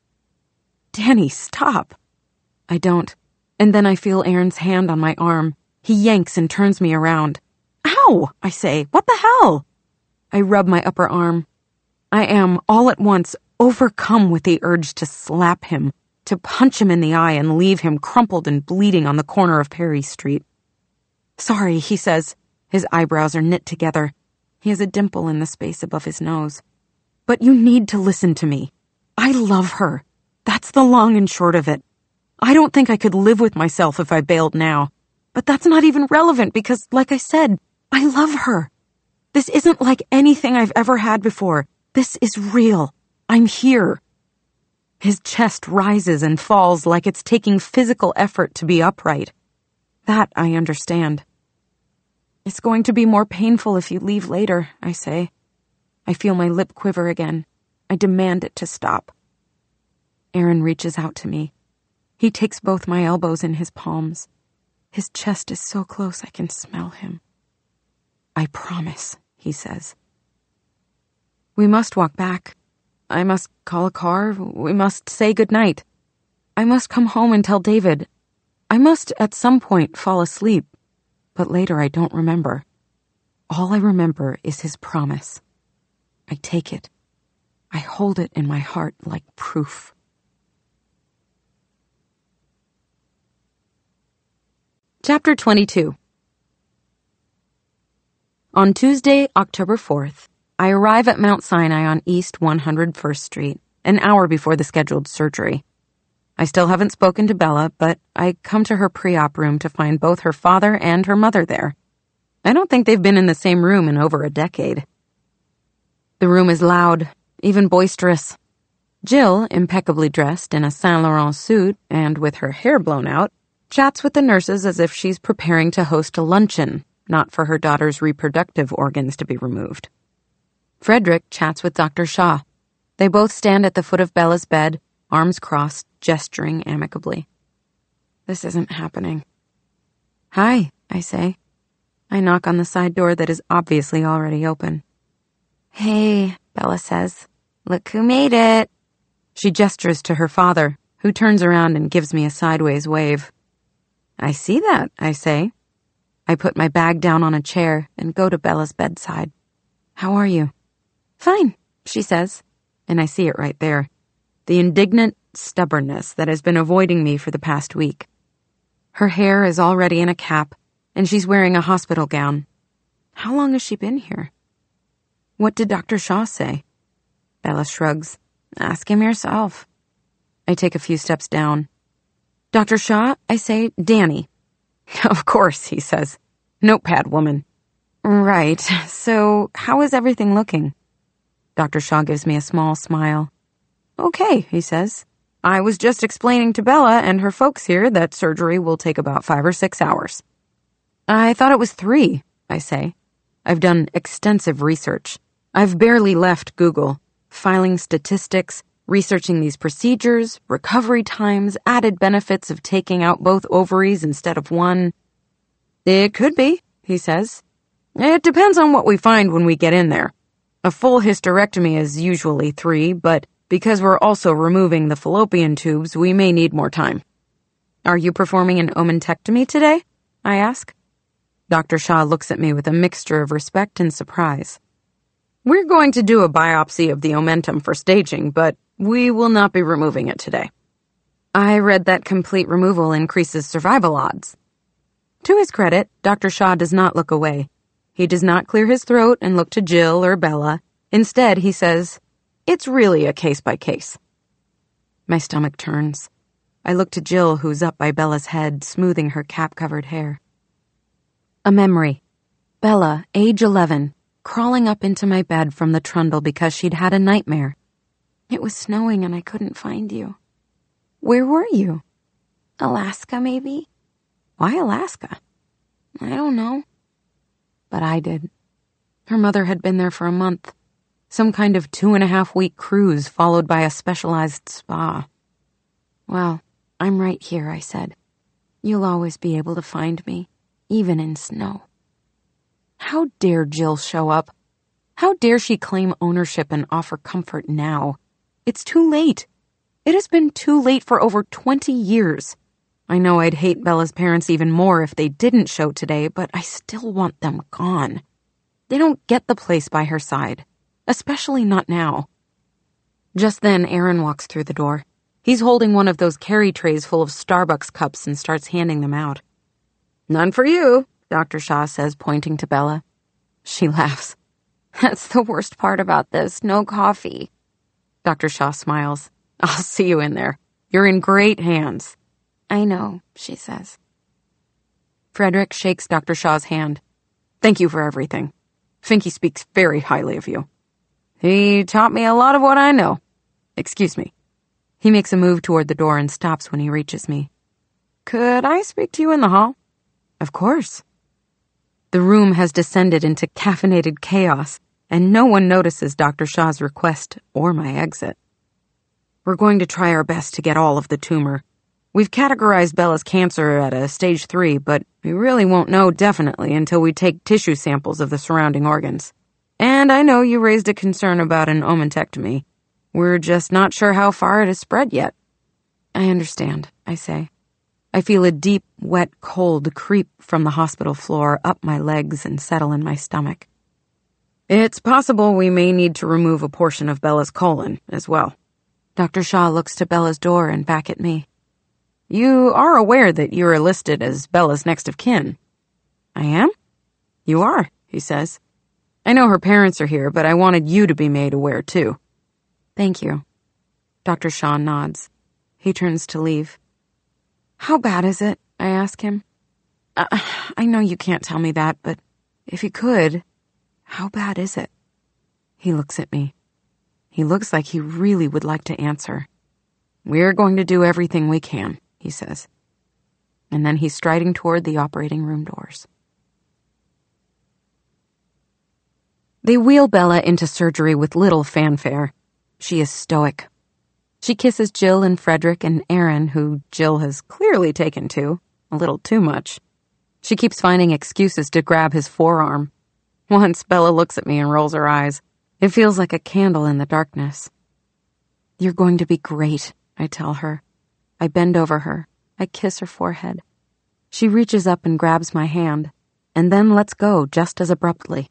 Danny, stop. I don't. And then I feel Aaron's hand on my arm. He yanks and turns me around. Ow, I say. What the hell? I rub my upper arm. I am, all at once, overcome with the urge to slap him, to punch him in the eye and leave him crumpled and bleeding on the corner of Perry Street. Sorry, he says. His eyebrows are knit together. He has a dimple in the space above his nose. But you need to listen to me. I love her. That's the long and short of it. I don't think I could live with myself if I bailed now. But that's not even relevant because, like I said, I love her. This isn't like anything I've ever had before. This is real. I'm here. His chest rises and falls like it's taking physical effort to be upright. That I understand. It's going to be more painful if you leave later, I say. I feel my lip quiver again. I demand it to stop. Aaron reaches out to me. He takes both my elbows in his palms. His chest is so close I can smell him. I promise, he says. We must walk back. I must call a car. We must say goodnight. I must come home and tell David. I must at some point fall asleep, but later I don't remember. All I remember is his promise. I take it. I hold it in my heart like proof. Chapter twenty-two. On Tuesday, October fourth, I arrive at Mount Sinai on East one hundred first Street, an hour before the scheduled surgery. I still haven't spoken to Bella, but I come to her pre-op room to find both her father and her mother there. I don't think they've been in the same room in over a decade. The room is loud, even boisterous. Jill, impeccably dressed in a Saint Laurent suit and with her hair blown out, chats with the nurses as if she's preparing to host a luncheon, not for her daughter's reproductive organs to be removed. Frederick chats with Doctor Shaw. They both stand at the foot of Bella's bed, arms crossed, gesturing amicably. This isn't happening. Hi, I say. I knock on the side door that is obviously already open. Hey, Bella says. Look who made it. She gestures to her father, who turns around and gives me a sideways wave. I see that, I say. I put my bag down on a chair and go to Bella's bedside. How are you? Fine, she says, and I see it right there. The indignant stubbornness that has been avoiding me for the past week. Her hair is already in a cap, and she's wearing a hospital gown. How long has she been here? What did Doctor Shaw say? Bella shrugs. Ask him yourself. I take a few steps down. Doctor Shaw, I say, Danny. Of course, he says. Notepad woman. Right, so how is everything looking? Doctor Shaw gives me a small smile. Okay, he says. I was just explaining to Bella and her folks here that surgery will take about five or six hours. I thought it was three, I say. I've done extensive research. I've barely left Google, filing statistics, researching these procedures, recovery times, added benefits of taking out both ovaries instead of one. It could be, he says. It depends on what we find when we get in there. A full hysterectomy is usually three, but because we're also removing the fallopian tubes, we may need more time. Are you performing an omentectomy today? I ask. Doctor Shaw looks at me with a mixture of respect and surprise. We're going to do a biopsy of the omentum for staging, but we will not be removing it today. I read that complete removal increases survival odds. To his credit, Doctor Shaw does not look away. He does not clear his throat and look to Jill or Bella. Instead, he says, it's really a case by case. My stomach turns. I look to Jill, who's up by Bella's head, smoothing her cap-covered hair. A memory. Bella, age eleven, crawling up into my bed from the trundle because she'd had a nightmare. It was snowing and I couldn't find you. Where were you? Alaska, maybe? Why Alaska? I don't know. But I did. Her mother had been there for a month. Some kind of two-and-a-half-week cruise followed by a specialized spa. Well, I'm right here, I said. You'll always be able to find me, even in snow. How dare Jill show up? How dare she claim ownership and offer comfort now? It's too late. It has been too late for over twenty years. I know I'd hate Bella's parents even more if they didn't show today, but I still want them gone. They don't get the place by her side, especially not now. Just then, Aaron walks through the door. He's holding one of those carry trays full of Starbucks cups and starts handing them out. None for you, Doctor Shaw says, pointing to Bella. She laughs. That's the worst part about this, no coffee. Doctor Shaw smiles. I'll see you in there. You're in great hands. I know, she says. Frederick shakes Doctor Shaw's hand. Thank you for everything. Finky speaks very highly of you. He taught me a lot of what I know. Excuse me. He makes a move toward the door and stops when he reaches me. "Could I speak to you in the hall?" "Of course." The room has descended into caffeinated chaos, and no one notices Doctor Shah's request or my exit. "We're going to try our best to get all of the tumor. We've categorized Bella's cancer at a stage three, but we really won't know definitely until we take tissue samples of the surrounding organs. And I know you raised a concern about an omentectomy. We're just not sure how far it has spread yet." "I understand," I say. I feel a deep, wet cold creep from the hospital floor up my legs and settle in my stomach. "It's possible we may need to remove a portion of Bella's colon as well." Doctor Shah looks to Bella's door and back at me. "You are aware that you are listed as Bella's next of kin?" "I am?" "You are," he says. "I know her parents are here, but I wanted you to be made aware too." "Thank you." Doctor Shah nods. He turns to leave. "How bad is it?" I ask him. Uh, I know you can't tell me that, but if you could, how bad is it? He looks at me. He looks like he really would like to answer. "We're going to do everything we can," he says. And then he's striding toward the operating room doors. They wheel Bella into surgery with little fanfare. She is stoic. She kisses Jill and Frederick and Aaron, who Jill has clearly taken to, a little too much. She keeps finding excuses to grab his forearm. Once, Bella looks at me and rolls her eyes. It feels like a candle in the darkness. "You're going to be great," I tell her. I bend over her. I kiss her forehead. She reaches up and grabs my hand, and then lets go just as abruptly.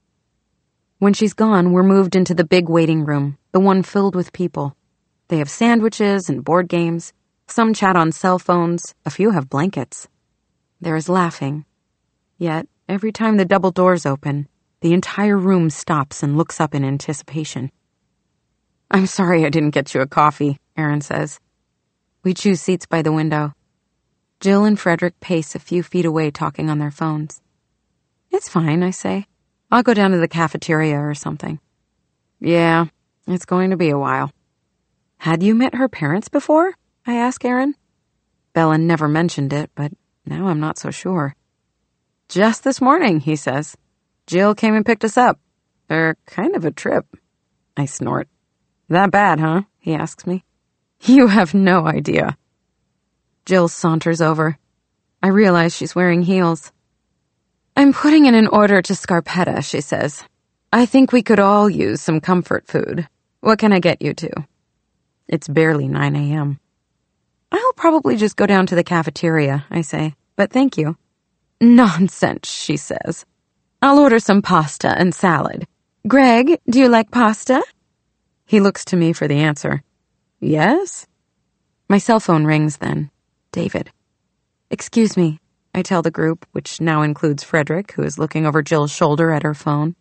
When she's gone, we're moved into the big waiting room, the one filled with people. They have sandwiches and board games. Some chat on cell phones. A few have blankets. There is laughing. Yet, every time the double doors open, the entire room stops and looks up in anticipation. "I'm sorry I didn't get you a coffee," Aaron says. We choose seats by the window. Jill and Frederick pace a few feet away talking on their phones. "It's fine," I say. "I'll go down to the cafeteria or something." "Yeah, it's going to be a while." "Had you met her parents before?" I ask Aaron. Bella never mentioned it, but now I'm not so sure. "Just this morning," he says. "Jill came and picked us up. They're kind of a trip." I snort. "That bad, huh?" he asks me. "You have no idea." Jill saunters over. I realize she's wearing heels. "I'm putting in an order to Scarpetta," she says. "I think we could all use some comfort food. What can I get you to?" It's barely nine a.m. "I'll probably just go down to the cafeteria," I say, "but thank you." "Nonsense," she says. "I'll order some pasta and salad. Greg, do you like pasta?" He looks to me for the answer. "Yes?" My cell phone rings then. David. "Excuse me," I tell the group, which now includes Frederick, who is looking over Jill's shoulder at her phone.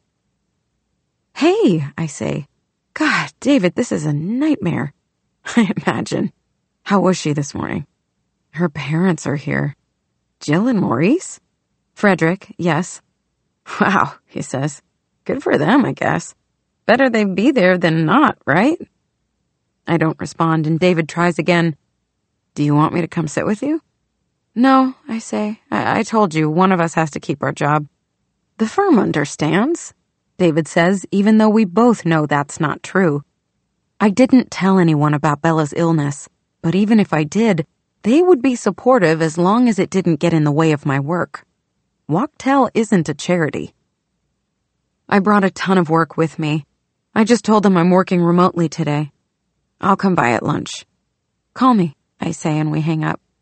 "Hey," I say. "God, David, this is a nightmare." I imagine. "How was she this morning?" "Her parents are here." "Jill and Maurice?" "Frederick, yes." "Wow," he says. "Good for them, I guess. Better they be there than not, right?" I don't respond, and David tries again. "Do you want me to come sit with you?" "No," I say. I, I told you, one of us has to keep our job." "The firm understands," David says, even though we both know that's not true. I didn't tell anyone about Bella's illness, but even if I did, they would be supportive as long as it didn't get in the way of my work. Wachtell isn't a charity. I brought a ton of work with me. I just told them I'm working remotely today. "I'll come by at lunch." "Call me," I say, and we hang up.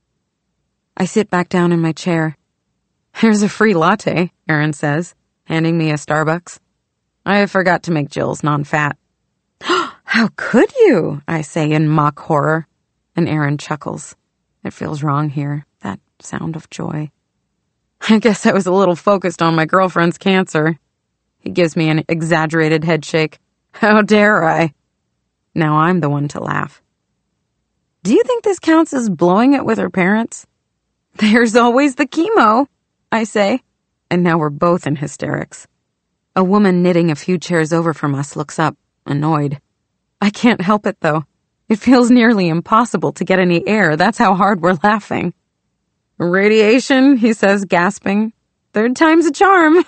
I sit back down in my chair. "Here's a free latte," Aaron says, handing me a Starbucks. I forgot to make Jill's non-fat. "How could you?" I say in mock horror, and Aaron chuckles. It feels wrong here, that sound of joy. "I guess I was a little focused on my girlfriend's cancer." He gives me an exaggerated head shake. "How dare I?" Now I'm the one to laugh. "Do you think this counts as blowing it with her parents?" "There's always the chemo," I say, and now we're both in hysterics. A woman knitting a few chairs over from us looks up, annoyed. I can't help it, though. It feels nearly impossible to get any air. That's how hard we're laughing. Radiation, he says, gasping. Third time's a charm.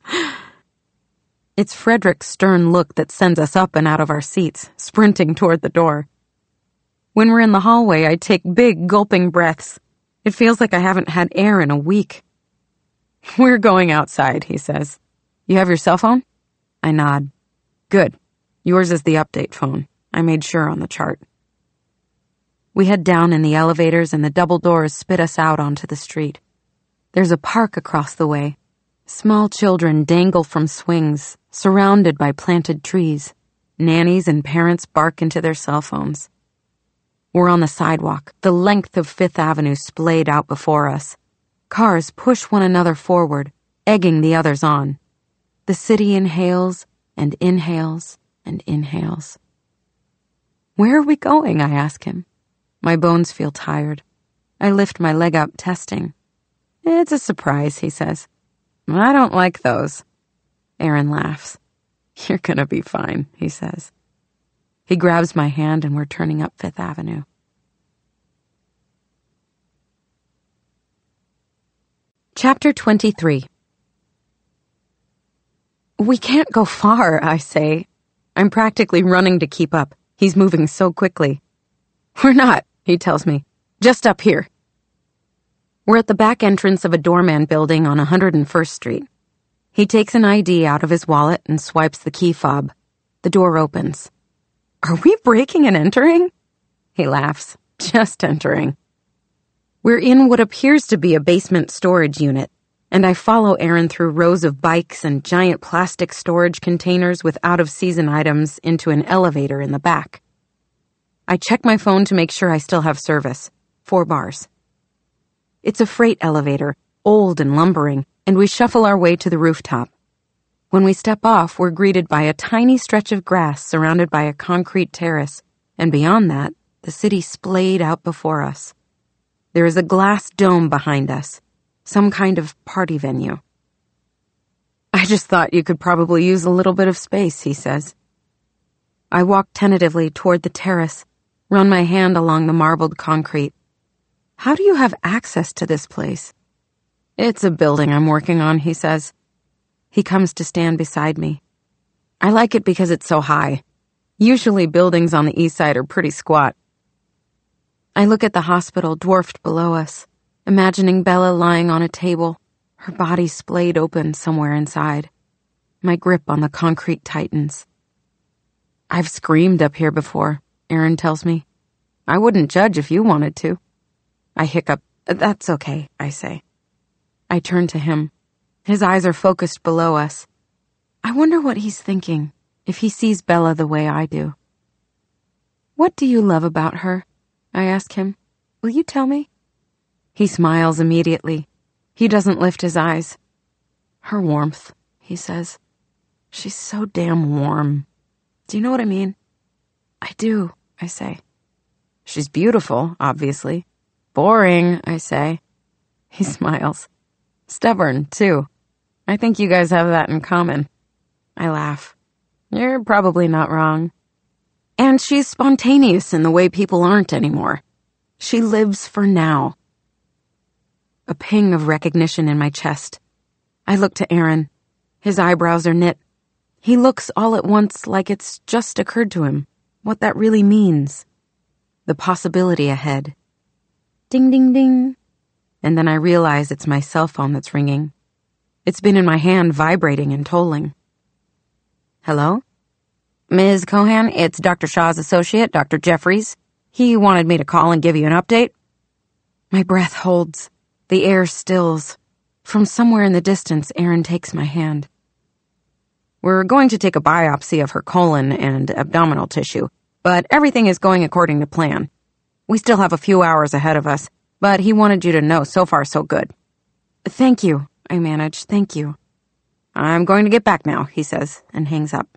It's Frederick's stern look that sends us up and out of our seats, sprinting toward the door. When we're in the hallway, I take big, gulping breaths. It feels like I haven't had air in a week. We're going outside, he says. You have your cell phone? I nod. Good. Yours is the update phone. I made sure on the chart. We head down in the elevators and the double doors spit us out onto the street. There's a park across the way. Small children dangle from swings, surrounded by planted trees. Nannies and parents bark into their cell phones. We're on the sidewalk, the length of Fifth Avenue splayed out before us. Cars push one another forward, egging the others on. The city inhales and inhales and inhales. Where are we going? I ask him. My bones feel tired. I lift my leg up, testing. It's a surprise, he says. I don't like those. Aaron laughs. You're gonna be fine, he says. He grabs my hand and we're turning up Fifth Avenue. Chapter twenty-three. We can't go far, I say. I'm practically running to keep up. He's moving so quickly. We're not, he tells me. Just up here. We're at the back entrance of a doorman building on one hundred first Street. He takes an I D out of his wallet and swipes the key fob. The door opens. Are we breaking and entering? He laughs. Just entering. We're in what appears to be a basement storage unit, and I follow Aaron through rows of bikes and giant plastic storage containers with out-of-season items into an elevator in the back. I check my phone to make sure I still have service. Four bars. It's a freight elevator, old and lumbering, and we shuffle our way to the rooftop. When we step off, we're greeted by a tiny stretch of grass surrounded by a concrete terrace, and beyond that, the city splayed out before us. There is a glass dome behind us, some kind of party venue. I just thought you could probably use a little bit of space, he says. I walk tentatively toward the terrace, run my hand along the marbled concrete. How do you have access to this place? It's a building I'm working on, he says. He comes to stand beside me. I like it because it's so high. Usually buildings on the east side are pretty squat. I look at the hospital dwarfed below us, imagining Bella lying on a table, her body splayed open somewhere inside. My grip on the concrete tightens. I've screamed up here before, Aaron tells me. I wouldn't judge if you wanted to. I hiccup. That's okay, I say. I turn to him. His eyes are focused below us. I wonder what he's thinking, if he sees Bella the way I do. What do you love about her? I ask him. Will you tell me? He smiles immediately. He doesn't lift his eyes. Her warmth, he says. She's so damn warm. Do you know what I mean? I do, I say. She's beautiful, obviously. Boring, I say. He smiles. Stubborn, too. I think you guys have that in common. I laugh. You're probably not wrong. And she's spontaneous in the way people aren't anymore. She lives for now. A ping of recognition in my chest. I look to Aaron. His eyebrows are knit. He looks all at once like it's just occurred to him what that really means. The possibility ahead. Ding, ding, ding. And then I realize it's my cell phone that's ringing. It's been in my hand vibrating and tolling. Hello? Miz Cohan, it's Doctor Shaw's associate, Doctor Jeffries. He wanted me to call and give you an update. My breath holds. The air stills. From somewhere in the distance, Aaron takes my hand. We're going to take a biopsy of her colon and abdominal tissue, but everything is going according to plan. We still have a few hours ahead of us, but he wanted you to know so far so good. Thank you, I manage. Thank you. I'm going to get back now, he says, and hangs up.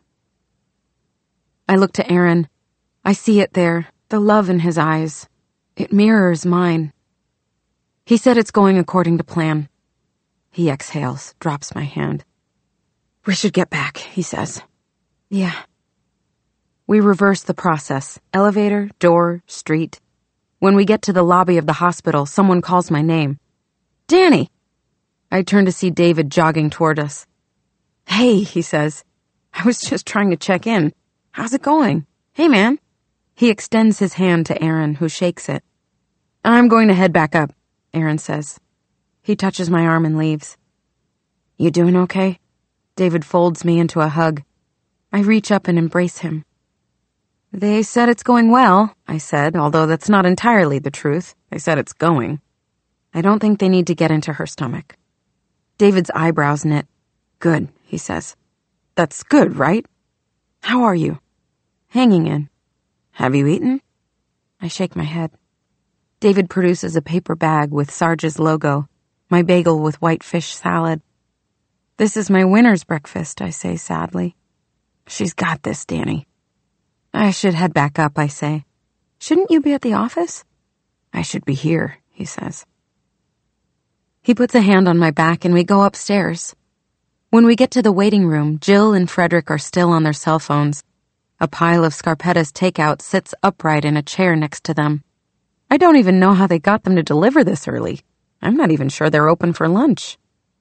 I look to Aaron. I see it there, the love in his eyes. It mirrors mine. He said it's going according to plan. He exhales, drops my hand. We should get back, he says. Yeah. We reverse the process. Elevator, door, street. When we get to the lobby of the hospital, someone calls my name. Danny! I turn to see David jogging toward us. Hey, he says. I was just trying to check in. How's it going? Hey, man. He extends his hand to Aaron, who shakes it. I'm going to head back up, Aaron says. He touches my arm and leaves. You doing okay? David folds me into a hug. I reach up and embrace him. They said it's going well, I said, although that's not entirely the truth. They said it's going. I don't think they need to get into her stomach. David's eyebrows knit. Good, he says. That's good, right? How are you? Hanging in. Have you eaten? I shake my head. David produces a paper bag with Sarge's logo, my bagel with white fish salad. This is my winter's breakfast, I say sadly. She's got this, Danny. I should head back up, I say. Shouldn't you be at the office? I should be here, he says. He puts a hand on my back and we go upstairs. When we get to the waiting room, Jill and Frederick are still on their cell phones. A pile of Scarpetta's takeout sits upright in a chair next to them. I don't even know how they got them to deliver this early. I'm not even sure they're open for lunch.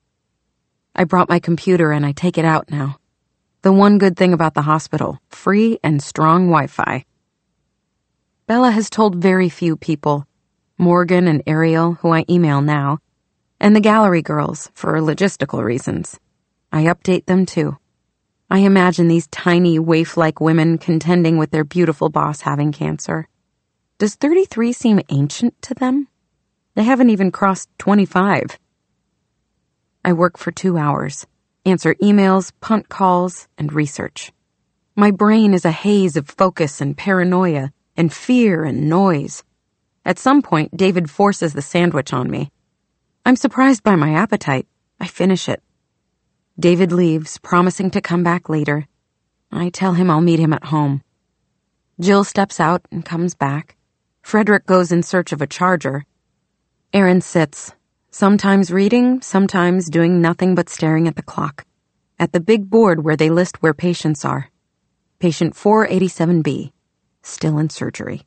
I brought my computer and I take it out now. The one good thing about the hospital, free and strong Wi-Fi. Bella has told very few people, Morgan and Ariel, who I email now, and the gallery girls, for logistical reasons. I update them too. I imagine these tiny, waif-like women contending with their beautiful boss having cancer. Does thirty-three seem ancient to them? They haven't even crossed twenty-five. I work for two hours, answer emails, punt calls, and research. My brain is a haze of focus and paranoia and fear and noise. At some point, David forces the sandwich on me. I'm surprised by my appetite. I finish it. David leaves, promising to come back later. I tell him I'll meet him at home. Jill steps out and comes back. Frederick goes in search of a charger. Aaron sits, sometimes reading, sometimes doing nothing but staring at the clock, at the big board where they list where patients are. Patient four eighty-seven B, still in surgery.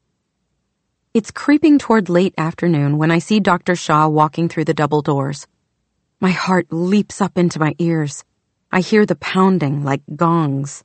It's creeping toward late afternoon when I see Doctor Shaw walking through the double doors. My heart leaps up into my ears. I hear the pounding like gongs.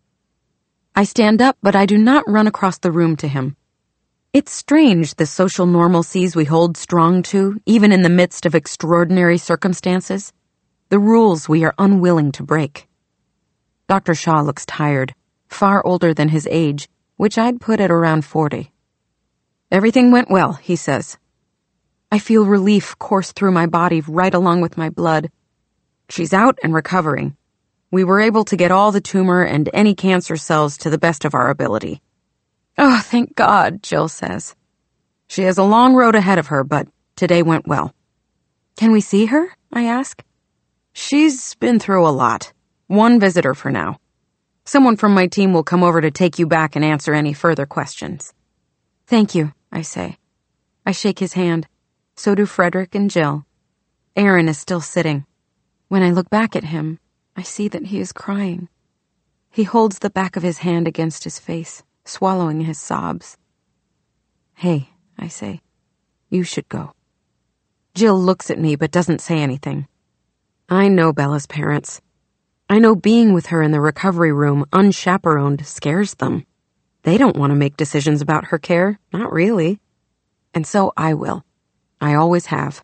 I stand up, but I do not run across the room to him. It's strange the social normalcies we hold strong to, even in the midst of extraordinary circumstances. The rules we are unwilling to break. Doctor Shaw looks tired, far older than his age, which I'd put at around forty. Everything went well, he says. I feel relief course through my body right along with my blood. She's out and recovering. We were able to get all the tumor and any cancer cells to the best of our ability. Oh, thank God, Jill says. She has a long road ahead of her, but today went well. Can we see her? I ask. She's been through a lot. One visitor for now. Someone from my team will come over to take you back and answer any further questions. Thank you, I say. I shake his hand. So do Frederick and Jill. Aaron is still sitting. When I look back at him, I see that he is crying. He holds the back of his hand against his face, swallowing his sobs. Hey, I say, you should go. Jill looks at me but doesn't say anything. I know Bella's parents. I know being with her in the recovery room unchaperoned scares them. They don't want to make decisions about her care, not really. And so I will. I always have.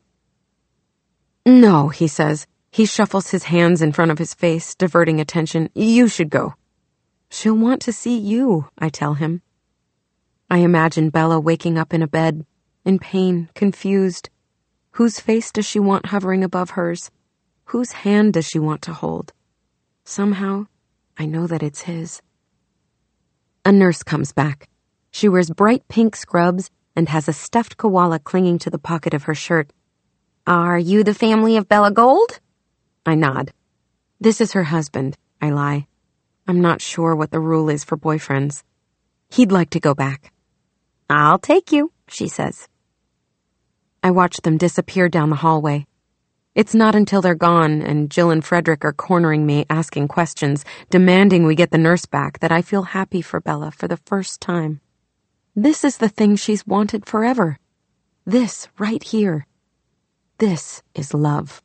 No, he says. He shuffles his hands in front of his face, diverting attention. You should go. She'll want to see you, I tell him. I imagine Bella waking up in a bed, in pain, confused. Whose face does she want hovering above hers? Whose hand does she want to hold? Somehow, I know that it's his. A nurse comes back. She wears bright pink scrubs and has a stuffed koala clinging to the pocket of her shirt. Are you the family of Bella Gold? I nod. This is her husband, I lie. I'm not sure what the rule is for boyfriends. He'd like to go back. I'll take you, she says. I watch them disappear down the hallway. It's not until they're gone and Jill and Frederick are cornering me, asking questions, demanding we get the nurse back, that I feel happy for Bella for the first time. This is the thing she's wanted forever. This right here. This is love.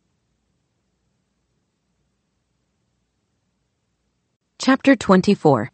Chapter twenty-four.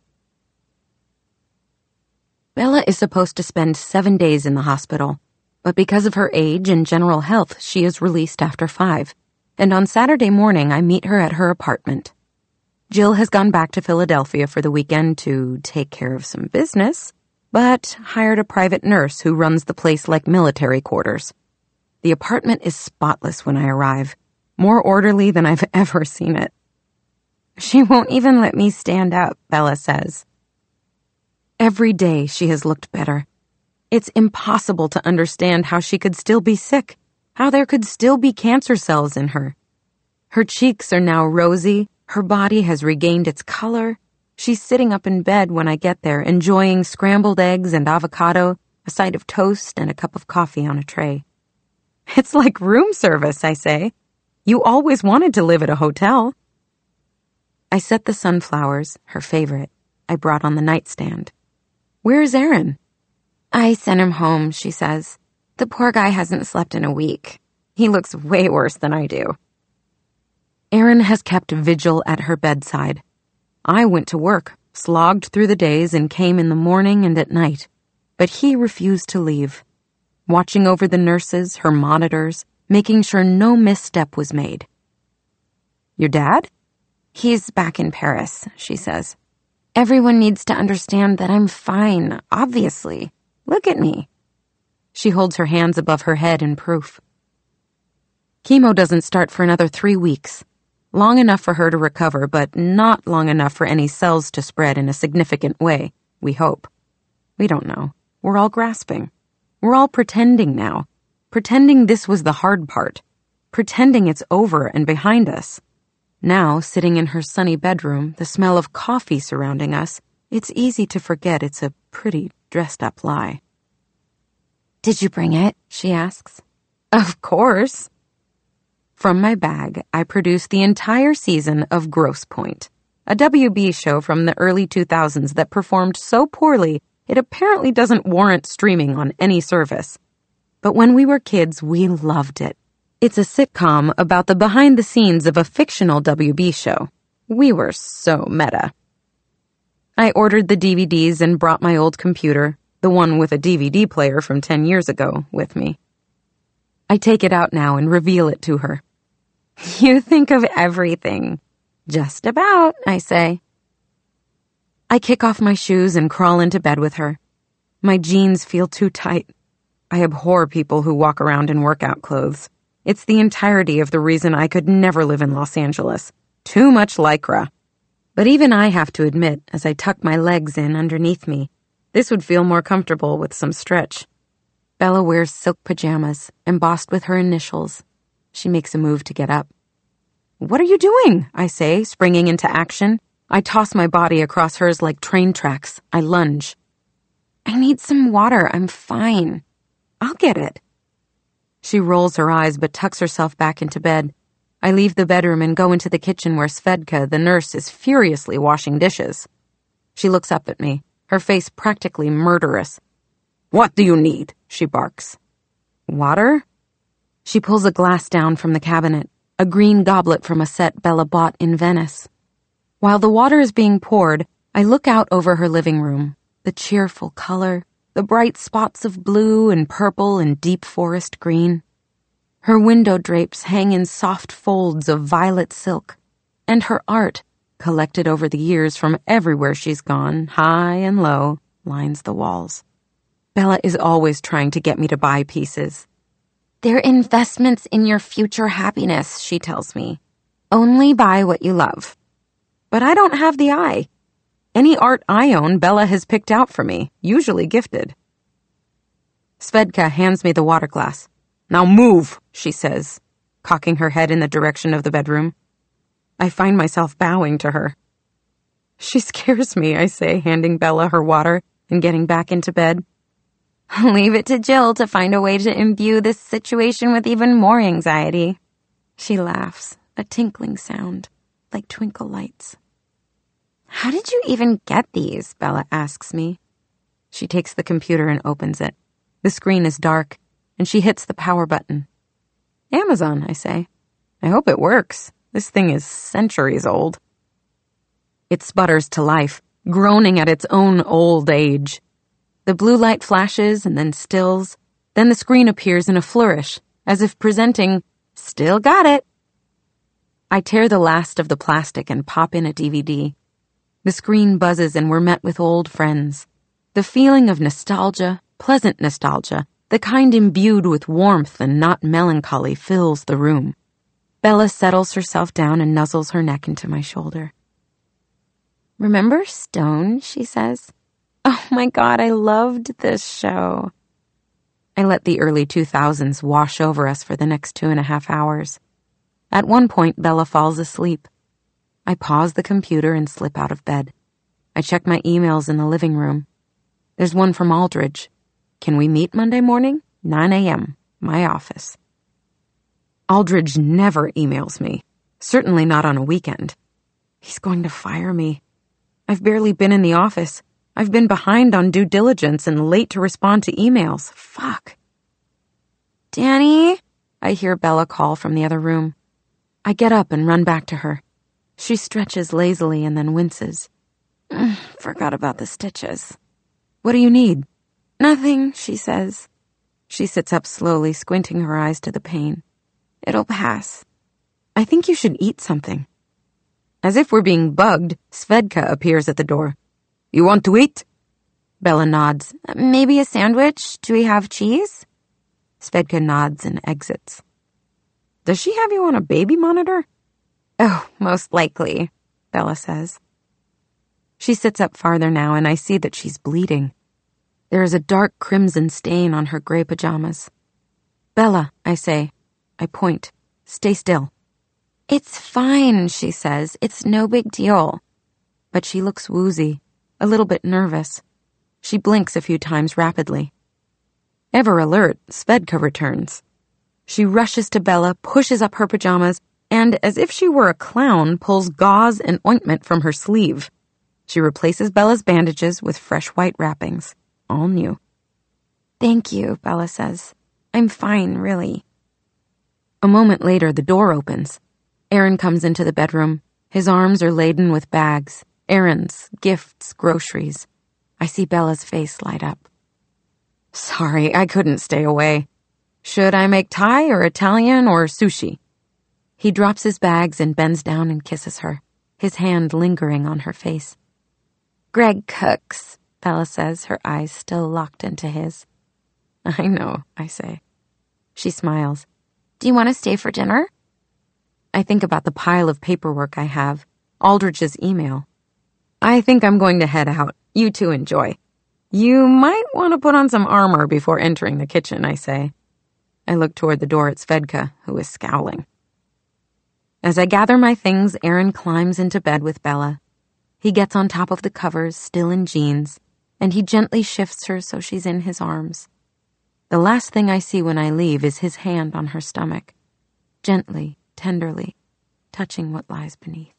Bella is supposed to spend seven days in the hospital, but because of her age and general health, she is released after five, and on Saturday morning I meet her at her apartment. Jill has gone back to Philadelphia for the weekend to take care of some business, but hired a private nurse who runs the place like military quarters. The apartment is spotless when I arrive, more orderly than I've ever seen it. She won't even let me stand up, Bella says. Every day she has looked better. It's impossible to understand how she could still be sick, how there could still be cancer cells in her. Her cheeks are now rosy, her body has regained its color. She's sitting up in bed when I get there, enjoying scrambled eggs and avocado, a side of toast, and a cup of coffee on a tray. It's like room service, I say. You always wanted to live at a hotel. I set the sunflowers, her favorite, I brought on the nightstand. Where is Aaron? I sent him home, she says. The poor guy hasn't slept in a week. He looks way worse than I do. Aaron has kept vigil at her bedside. I went to work, slogged through the days, and came in the morning and at night. But he refused to leave, watching over the nurses, her monitors, making sure no misstep was made. Your dad? He's back in Paris, she says. Everyone needs to understand that I'm fine, obviously. Look at me. She holds her hands above her head in proof. Chemo doesn't start for another three weeks. Long enough for her to recover, but not long enough for any cells to spread in a significant way, we hope. We don't know. We're all grasping. We're all pretending now. Pretending this was the hard part. Pretending it's over and behind us. Now, sitting in her sunny bedroom, the smell of coffee surrounding us, it's easy to forget it's a pretty dressed-up lie. Did you bring it? She asks. Of course. From my bag, I produce the entire season of Grosse Pointe, a W B show from the early two thousands that performed so poorly it apparently doesn't warrant streaming on any service. But when we were kids, we loved it. It's a sitcom about the behind-the-scenes of a fictional W B show. We were so meta. I ordered the D V Ds and brought my old computer, the one with a D V D player from ten years ago, with me. I take it out now and reveal it to her. You think of everything. Just about, I say. I kick off my shoes and crawl into bed with her. My jeans feel too tight. I abhor people who walk around in workout clothes. It's the entirety of the reason I could never live in Los Angeles. Too much Lycra. But even I have to admit, as I tuck my legs in underneath me, this would feel more comfortable with some stretch. Bella wears silk pajamas, embossed with her initials. She makes a move to get up. What are you doing? I say, springing into action. I toss my body across hers like train tracks. I lunge. I need some water. I'm fine. I'll get it. She rolls her eyes but tucks herself back into bed. I leave the bedroom and go into the kitchen where Svedka, the nurse, is furiously washing dishes. She looks up at me, her face practically murderous. What do you need? She barks. Water? She pulls a glass down from the cabinet, a green goblet from a set Bella bought in Venice. While the water is being poured, I look out over her living room, the cheerful color, the bright spots of blue and purple and deep forest green. Her window drapes hang in soft folds of violet silk, and her art, collected over the years from everywhere she's gone, high and low, lines the walls. Bella is always trying to get me to buy pieces. They're investments in your future happiness, she tells me. Only buy what you love. But I don't have the eye. Any art I own, Bella has picked out for me, usually gifted. Svedka hands me the water glass. Now move, she says, cocking her head in the direction of the bedroom. I find myself bowing to her. She scares me, I say, handing Bella her water and getting back into bed. Leave it to Jill to find a way to imbue this situation with even more anxiety. She laughs, a tinkling sound, like twinkle lights. How did you even get these? Bella asks me. She takes the computer and opens it. The screen is dark, and she hits the power button. Amazon, I say. I hope it works. This thing is centuries old. It sputters to life, groaning at its own old age. The blue light flashes and then stills. Then the screen appears in a flourish, as if presenting, still got it. I tear the last of the plastic and pop in a D V D. The screen buzzes and we're met with old friends. The feeling of nostalgia, pleasant nostalgia, the kind imbued with warmth and not melancholy, fills the room. Bella settles herself down and nuzzles her neck into my shoulder. Remember Stone, she says. Oh my God, I loved this show. I let the early two thousands wash over us for the next two and a half hours. At one point, Bella falls asleep. I pause the computer and slip out of bed. I check my emails in the living room. There's one from Aldridge. Can we meet Monday morning? nine a.m., my office. Aldridge never emails me, certainly not on a weekend. He's going to fire me. I've barely been in the office. I've been behind on due diligence and late to respond to emails. Fuck. Danny? I hear Bella call from the other room. I get up and run back to her. She stretches lazily and then winces. Forgot about the stitches. What do you need? Nothing, she says. She sits up slowly, squinting her eyes to the pane. It'll pass. I think you should eat something. As if we're being bugged, Svedka appears at the door. You want to eat? Bella nods. Maybe a sandwich? Do we have cheese? Svedka nods and exits. Does she have you on a baby monitor? Oh, most likely, Bella says. She sits up farther now, and I see that she's bleeding. There is a dark crimson stain on her gray pajamas. Bella, I say. I point. Stay still. It's fine, she says. It's no big deal. But she looks woozy, a little bit nervous. She blinks a few times rapidly. Ever alert, Svedka returns. She rushes to Bella, pushes up her pajamas, and, as if she were a clown, pulls gauze and ointment from her sleeve. She replaces Bella's bandages with fresh white wrappings, all new. Thank you, Bella says. I'm fine, really. A moment later, the door opens. Aaron comes into the bedroom. His arms are laden with bags, errands, gifts, groceries. I see Bella's face light up. Sorry, I couldn't stay away. Should I make Thai or Italian or sushi? He drops his bags and bends down and kisses her, his hand lingering on her face. Greg cooks, Bella says, her eyes still locked into his. I know, I say. She smiles. Do you want to stay for dinner? I think about the pile of paperwork I have, Aldridge's email. I think I'm going to head out. You two enjoy. You might want to put on some armor before entering the kitchen, I say. I look toward the door at Svedka, who is scowling. As I gather my things, Aaron climbs into bed with Bella. He gets on top of the covers, still in jeans, and he gently shifts her so she's in his arms. The last thing I see when I leave is his hand on her stomach, gently, tenderly, touching what lies beneath.